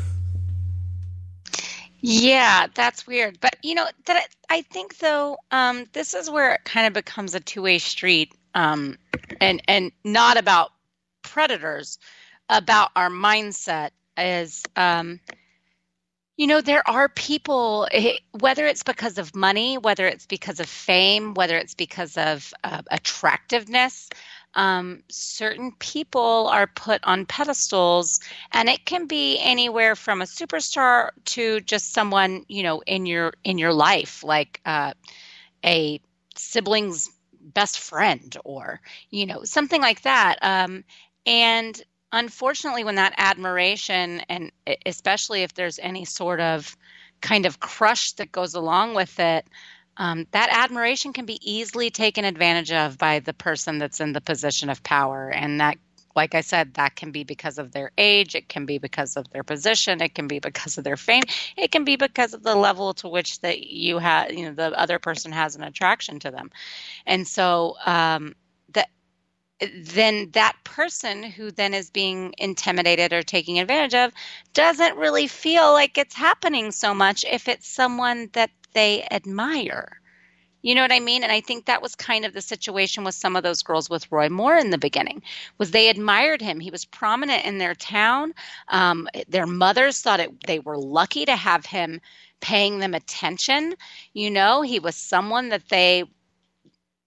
M: Yeah, that's weird. But, you know, that I think, though, um, this is where it kind of becomes a two-way street, um, and, and not about predators, about our mindset is, um, you know, there are people, whether it's because of money, whether it's because of fame, whether it's because of uh, attractiveness, Um, certain people are put on pedestals, and it can be anywhere from a superstar to just someone, you know, in your in your life, like uh, a sibling's best friend, or, you know, something like that. Um, and unfortunately, when that admiration, and especially if there's any sort of kind of crush that goes along with it, Um, that admiration can be easily taken advantage of by the person that's in the position of power. And that, like I said, that can be because of their age. It can be because of their position. It can be because of their fame. It can be because of the level to which that you have, you know, the other person has an attraction to them. And so, um, that then that person who then is being intimidated or taking advantage of doesn't really feel like it's happening so much if it's someone that they admire. You know what I mean? And I think that was kind of the situation with some of those girls with Roy Moore in the beginning, was they admired him. He was prominent in their town. Um, their mothers thought it, they were lucky to have him paying them attention. You know, he was someone that they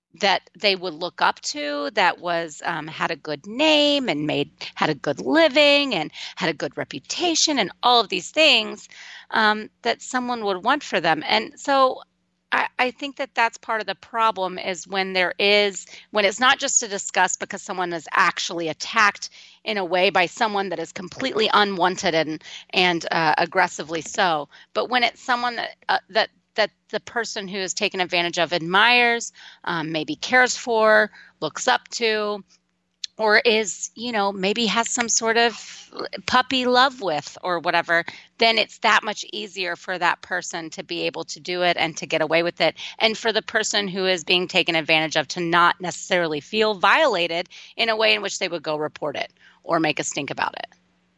M: that they would look up to, that was um, had a good name and made had a good living and had a good reputation and all of these things um, that someone would want for them. And so I, I think that that's part of the problem, is when there is when it's not just to discuss because someone is actually attacked in a way by someone that is completely unwanted and and uh, aggressively so, but when it's someone that uh, that that the person who is taken advantage of admires, um, maybe cares for, looks up to, or is, you know, maybe has some sort of puppy love with or whatever, then it's that much easier for that person to be able to do it and to get away with it. And for the person who is being taken advantage of to not necessarily feel violated in a way in which they would go report it or make a stink about it.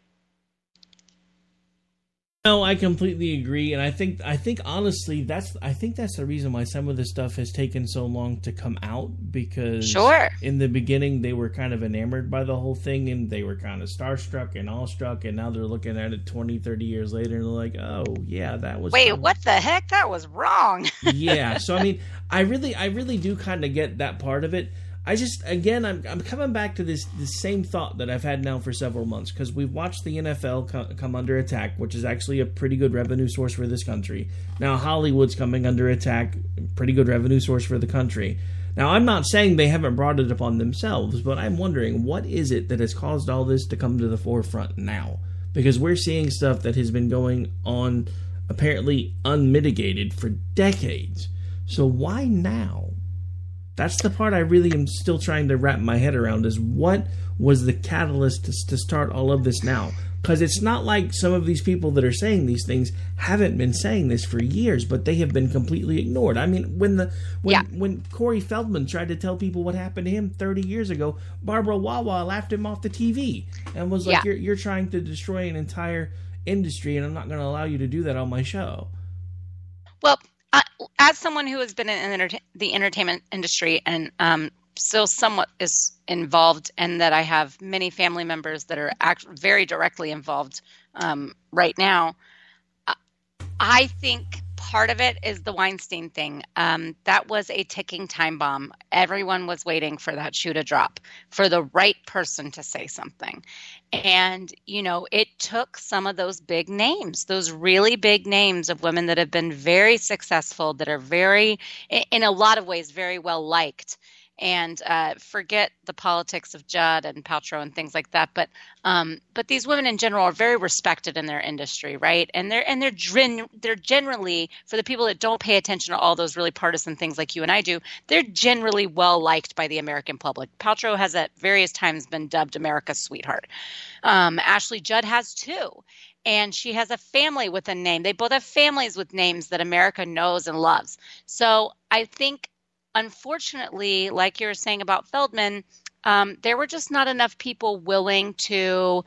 F: No, I completely agree, and I think I think honestly that's I think that's the reason why some of this stuff has taken so long to come out, because
M: sure.
F: in the beginning they were kind of enamored by the whole thing and they were kind of starstruck and awestruck, and now they're looking at it twenty, thirty years later and they're like, oh yeah, that was
M: wait,
F: fun.
M: What the heck? That was wrong.
F: Yeah, so I mean, I really I really do kind of get that part of it. I just, again, I'm I'm coming back to this, this same thought that I've had now for several months, because we've watched the N F L come, come under attack, which is actually a pretty good revenue source for this country. Now Hollywood's coming under attack, pretty good revenue source for the country. Now I'm not saying they haven't brought it upon themselves, but I'm wondering, what is it that has caused all this to come to the forefront now? Because we're seeing stuff that has been going on apparently unmitigated for decades. So why now? That's the part I really am still trying to wrap my head around, is what was the catalyst to, to start all of this now? Because it's not like some of these people that are saying these things haven't been saying this for years, but they have been completely ignored. I mean, when the when
M: yeah.
F: when Corey Feldman tried to tell people what happened to him thirty years ago, Barbara Wawa laughed him off the T V and was like,
M: yeah.
F: you're, you're trying to destroy an entire industry, and I'm not going to allow you to do that on my show.
M: Well, Uh, as someone who has been in enter- the entertainment industry and um, still somewhat is involved, and that I have many family members that are act- very directly involved um, right now, uh, I think part of it is the Weinstein thing. Um, that was a ticking time bomb. Everyone was waiting for that shoe to drop, for the right person to say something. And, you know, it took some of those big names, those really big names of women that have been very successful, that are very, in a lot of ways, very well liked. And uh, forget the politics of Judd and Paltrow and things like that, but um, but these women in general are very respected in their industry, right? And they're and they're gen- they're generally, for the people that don't pay attention to all those really partisan things like you and I do, they're generally well liked by the American public. Paltrow has at various times been dubbed America's sweetheart. Um, Ashley Judd has too. And she has a family with a name. They both have families with names that America knows and loves. So I think, unfortunately, like you were saying about Feldman, um, there were just not enough people willing to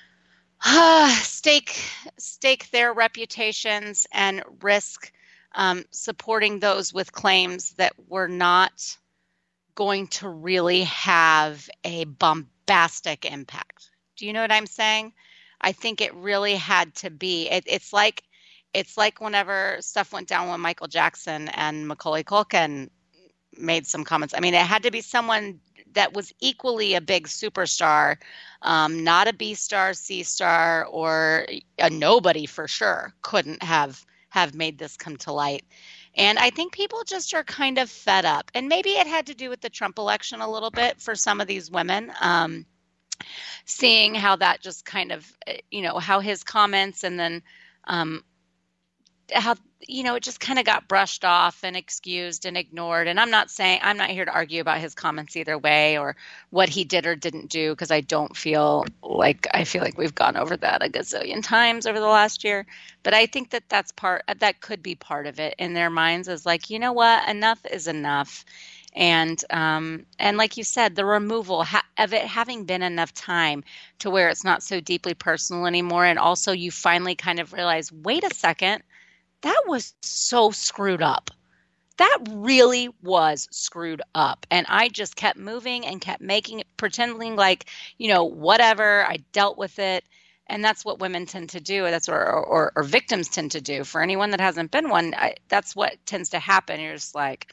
M: uh, stake stake their reputations and risk um, supporting those with claims that were not going to really have a bombastic impact. Do you know what I'm saying? I think it really had to be. It, it's like it's like whenever stuff went down with Michael Jackson and Macaulay Culkin made some comments. I mean, it had to be someone that was equally a big superstar, um, not a B star, C star, or a nobody for sure, couldn't have have made this come to light. And I think people just are kind of fed up. And maybe it had to do with the Trump election a little bit for some of these women, um, seeing how that just kind of, you know, how his comments and then um, how, you know, it just kind of got brushed off and excused and ignored. And I'm not saying, I'm not here to argue about his comments either way or what he did or didn't do, because I don't feel like, I feel like we've gone over that a gazillion times over the last year. But I think that that's part, that could be part of it in their minds, is like, you know what, enough is enough. And um, and like you said, the removal ha- of it having been enough time to where it's not so deeply personal anymore. And also you finally kind of realize, wait a second, that was so screwed up. That really was screwed up. And I just kept moving and kept making it, pretending like, you know, whatever, I dealt with it. And that's what women tend to do. That's what, or, or, or victims tend to do. For anyone that hasn't been one, I, that's what tends to happen. You're just like,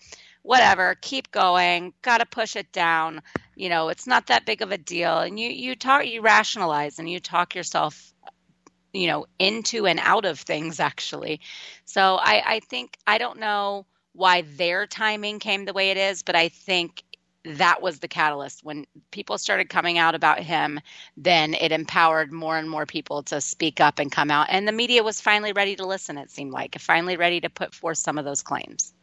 M: whatever, keep going, got to push it down. You know, it's not that big of a deal. And you, you talk, you rationalize and you talk yourself, you know, into and out of things actually. So I, I think, I don't know why their timing came the way it is, but I think that was the catalyst. When people started coming out about him, then it empowered more and more people to speak up and come out. And the media was finally ready to listen, it seemed like, finally ready to put forth some of those claims.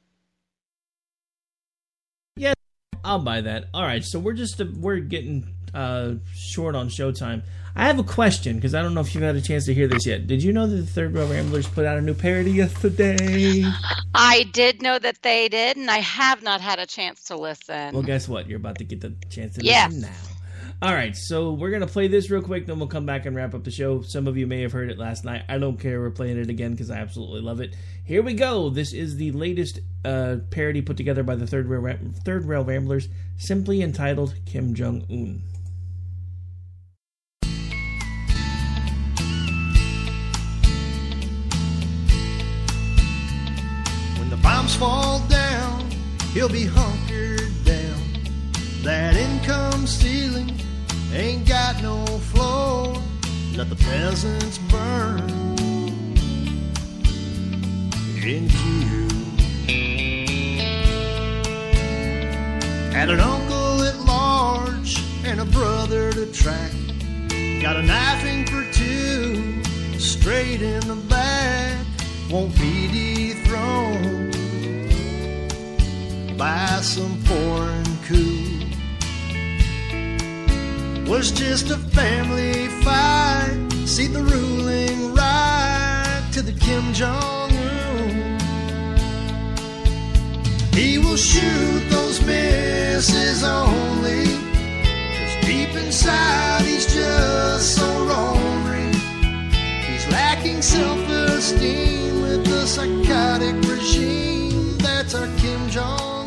F: Yeah, I'll buy that. All right, so we're just, uh, we're getting uh, short on showtime. I have a question, because I don't know if you've had a chance to hear this yet. Did you know that the Third Rail Ramblers put out a new parody yesterday?
M: I did know that they did, and I have not had a chance to listen.
F: Well, guess what? You're about to get the chance to
M: yes.
F: listen now. All right, so we're going to play this real quick, then we'll come back and wrap up the show. Some of you may have heard it last night. I don't care. We're playing it again because I absolutely love it. Here we go. This is the latest uh, parody put together by the Third Rail, Ram- Third Rail Ramblers, simply entitled Kim Jong-un.
E: Bombs fall down, he'll be hunkered down. That income ceiling ain't got no floor. Let the peasants burn in queue. Had an uncle at large and a brother to track. Got a knifing for two, straight in the back. Won't be dethroned by some foreign coup. Was just a family fight. See the ruling right to the Kim Jong-un. He will shoot those misses only, 'cause deep inside he's just so ornery. He's lacking self-esteem with the psychotic regime. That's our Kim Jong-un.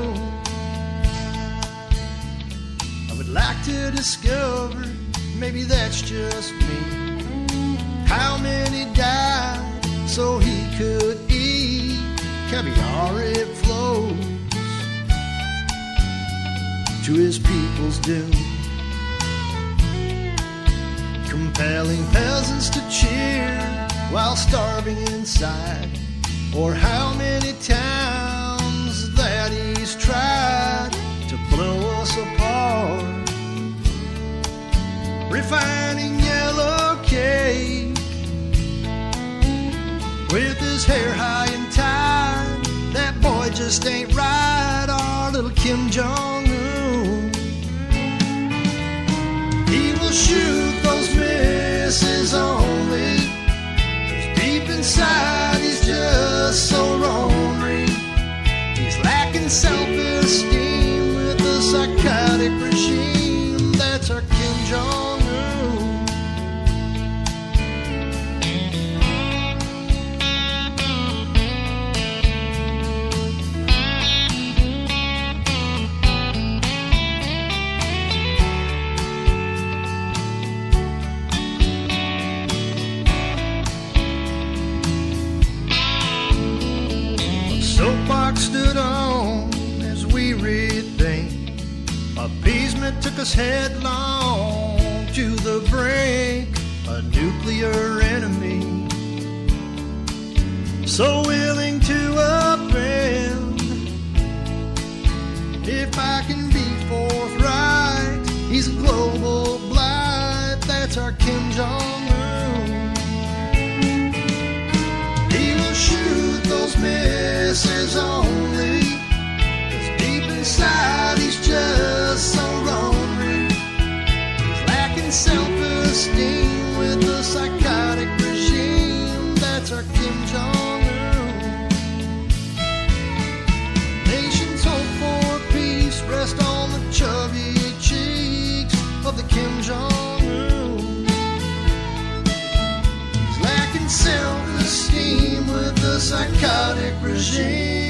E: I would like to discover, maybe that's just me, how many died so he could eat caviar. It flows to his people's doom, compelling peasants to cheer while starving inside. Or how many times that he's tried to blow us apart, refining yellow cake with his hair high and tied. That boy just ain't right, our little Kim Jong-un. He will shoot those misses only, 'cause deep inside he's just so ornery. He's lacking self-esteem with the psychotic regime. That's our Kim Jong-un. Soapbox stood on as we rethink. Appeasement took us headlong to the brink. A nuclear enemy, so willing to upend. If I can be forthright, he's a global blight. That's our Kim Jong-un. He will shoot those misses only, 'cause deep inside he's just so ornery. He's lacking self-esteem with the psychotic regime. That's our Kim Jong-un. Nations hope for peace rest on the chubby cheeks of the Kim Jong-un. He's lacking self-esteem with the psychotic regime.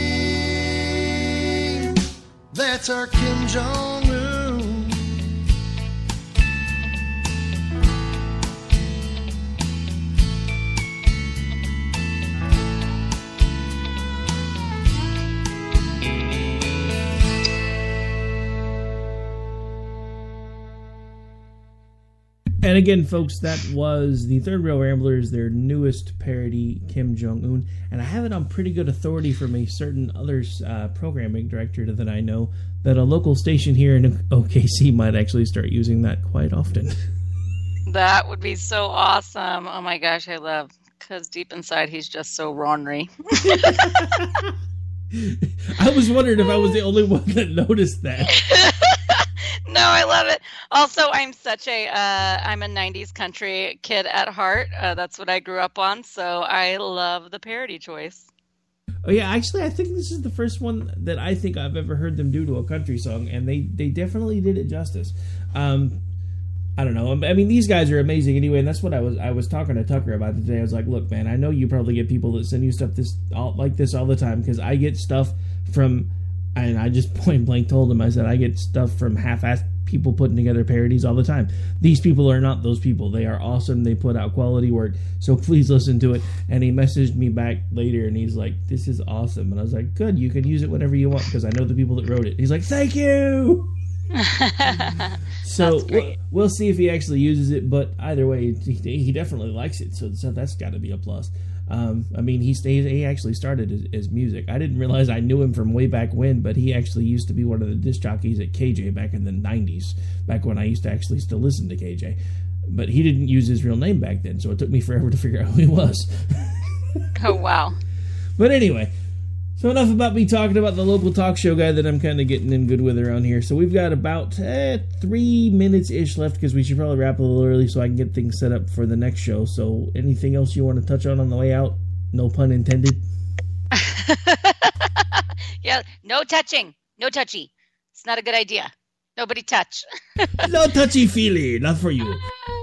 E: That's our Kim Jong-un.
F: And again, folks, that was the Third Rail Ramblers, their newest parody, Kim Jong-un. And I have it on pretty good authority from a certain other uh, programming director that I know that a local station here in O K C might actually start using that quite often.
M: That would be so awesome. Oh my gosh, I love, because deep inside he's just so ornery.
F: I was wondering if I was the only one that noticed that.
M: No, I love it. Also, I'm such a, uh, I'm a nineties country kid at heart. Uh, that's what I grew up on, so I love the parody choice.
F: Oh yeah, actually, I think this is the first one that I think I've ever heard them do to a country song, and they, they definitely did it justice. Um, I don't know. I mean, these guys are amazing anyway, and that's what I was I was talking to Tucker about today. I was like, look, man, I know you probably get people that send you stuff this all, like this all the time, because I get stuff from, and I just point blank told him, I said, I get stuff from half-assed people putting together parodies all the time. These people are not those people. They are awesome. They put out quality work, so please listen to it. And he messaged me back later, and he's like, this is awesome. And I was like, good, you can use it whenever you want, because I know the people that wrote it. He's like, thank you! So we'll, we'll see if he actually uses it, but either way, he, he definitely likes it, so, so that's got to be a plus. Um, I mean, he stays, he actually started his, his music. I didn't realize I knew him from way back when, but he actually used to be one of the disc jockeys at K J back in the nineties, back when I used to actually still listen to K J. But he didn't use his real name back then, so it took me forever to figure out who he was.
M: Oh, wow.
F: But anyway, so enough about me talking about the local talk show guy that I'm kind of getting in good with around here. So we've got about eh, three minutes-ish left, because we should probably wrap a little early so I can get things set up for the next show. So anything else you want to touch on on the way out? No pun intended.
M: Yeah, no touching. No touchy. It's not a good idea. Nobody touch.
F: No touchy-feely. Not for you.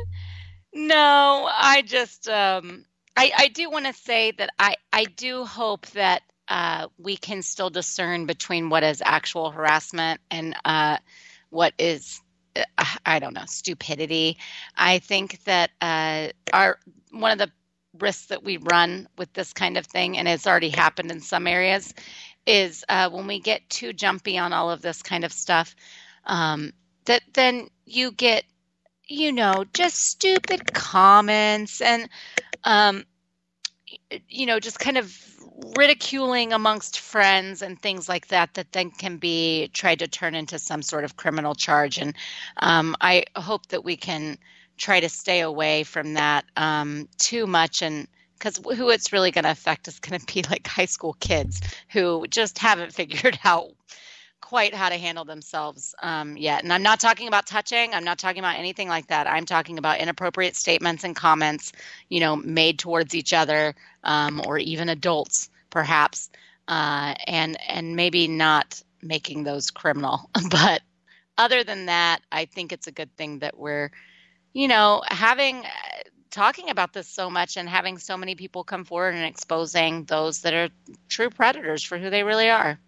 M: No, I just... Um, I, I do want to say that I, I do hope that Uh, we can still discern between what is actual harassment and uh, what is, uh, I don't know, stupidity. I think that uh, our one of the risks that we run with this kind of thing, and it's already happened in some areas, is uh, when we get too jumpy on all of this kind of stuff, um, that then you get, you know, just stupid comments and, um, you know, just kind of ridiculing amongst friends and things like that, that then can be tried to turn into some sort of criminal charge. And um, I hope that we can try to stay away from that um, too much. And because who it's really going to affect is going to be like high school kids who just haven't figured out quite how to handle themselves um, yet. And I'm not talking about touching. I'm not talking about anything like that. I'm talking about inappropriate statements and comments, you know, made towards each other um, or even adults, perhaps, uh, and and maybe not making those criminal. But other than that, I think it's a good thing that we're, you know, having talking about this so much and having so many people come forward and exposing those that are true predators for who they really are.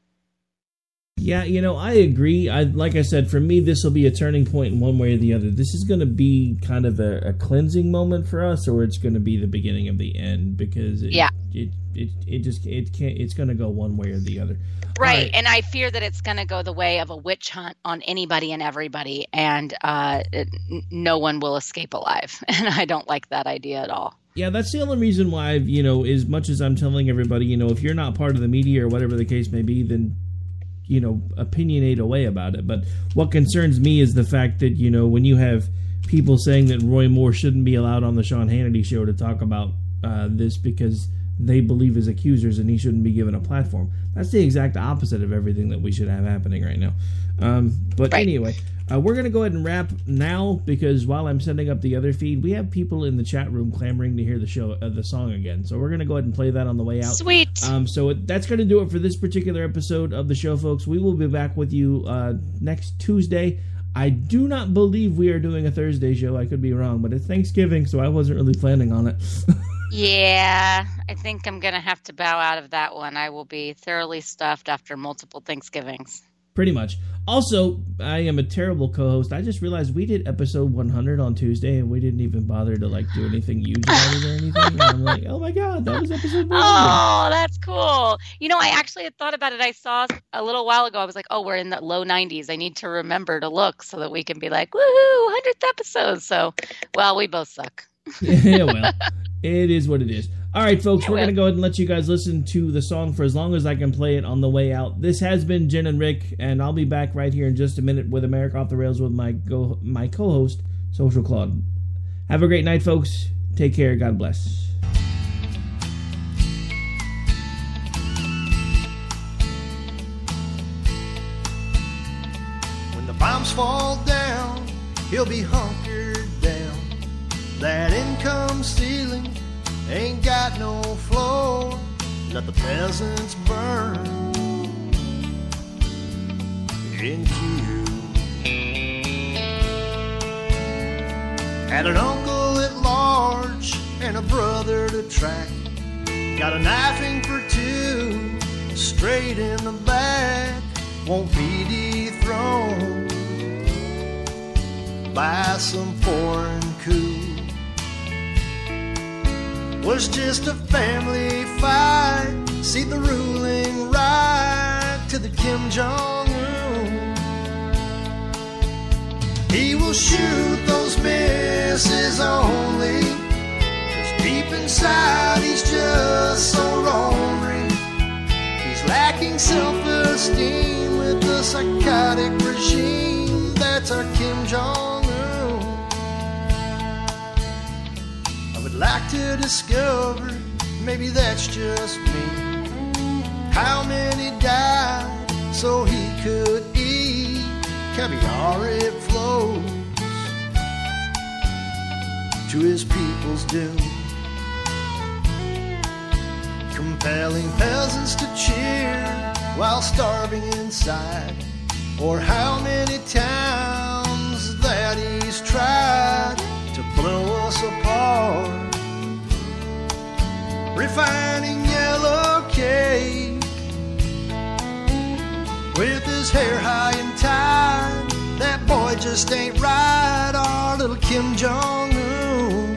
F: Yeah, you know, I agree. I like I said, for me, this will be a turning point in one way or the other. This is going to be kind of a, a cleansing moment for us, or it's going to be the beginning of the end, because it,
M: yeah.
F: it, it, it just it can't. It's going to go one way or the other.
M: Right, right. And I fear that it's going to go the way of a witch hunt on anybody and everybody, and uh, it, no one will escape alive. And I don't like that idea at all.
F: Yeah, that's the only reason why, you know, as much as I'm telling everybody, you know, if you're not part of the media or whatever the case may be, then, you know, opinionate away about it. But what concerns me is the fact that, you know, when you have people saying that Roy Moore shouldn't be allowed on the Sean Hannity show to talk about uh, this because they believe his accusers and he shouldn't be given a platform. That's the exact opposite of everything that we should have happening right now. Um, but right. anyway, uh, we're going to go ahead and wrap now, because while I'm sending up the other feed, we have people in the chat room clamoring to hear the show, uh, the song again. So we're going to go ahead and play that on the way out.
M: Sweet.
F: Um, so it, that's going to do it for this particular episode of the show, folks. We will be back with you uh, next Tuesday. I do not believe we are doing a Thursday show. I could be wrong, but it's Thanksgiving, so I wasn't really planning on it.
M: Yeah, I think I'm going to have to bow out of that one. I will be thoroughly stuffed after multiple Thanksgivings.
F: Pretty much. Also, I am a terrible co-host. I just realized we did episode one hundred on Tuesday, and we didn't even bother to like do anything huge about it or anything. And I'm like, oh my god, that was episode one hundred.
M: Oh, that's cool. You know, I actually had thought about it. I saw a little while ago. I was like, oh, we're in the low nineties. I need to remember to look so that we can be like, woohoo, hundredth episode. So, well, we both suck.
F: Yeah, well, it is what it is. All right, folks,
M: Yeah,
F: we're
M: well.
F: going to go ahead and let you guys listen to the song for as long as I can play it on the way out. This has been Jen and Rick, and I'll be back right here in just a minute with America Off the Rails with my go my co-host, Social Claude. Have a great night, folks. Take care. God bless.
E: When the bombs fall down, he'll be hunkered down. That income ceiling ain't got no floor. Let the peasants burn in queue. Had an uncle at large and a brother to track. Got a knifing for two, straight in the back. Won't be dethroned by some foreign coup. Was just a family fight. See the ruling right to the Kim Jong-un. He will shoot those misses only, 'cause deep inside he's just so ornery. He's lacking self-esteem with the psychotic regime that's our Kim Jong-un. Like to discover, maybe that's just me, how many died so he could eat caviar. It flows to his people's doom, compelling peasants to cheer while starving inside. Or how many times that he's tried to blow us apart, refining yellow cake with his hair high and tied. That boy just ain't right, our little Kim Jong-un.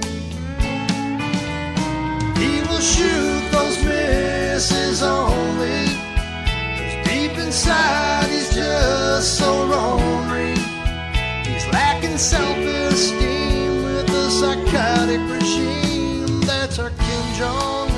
E: He will shoot those misses only, 'cause deep inside he's just so ornery. He's lacking self-esteem with the psychotic regime that's our Kim Jong-un.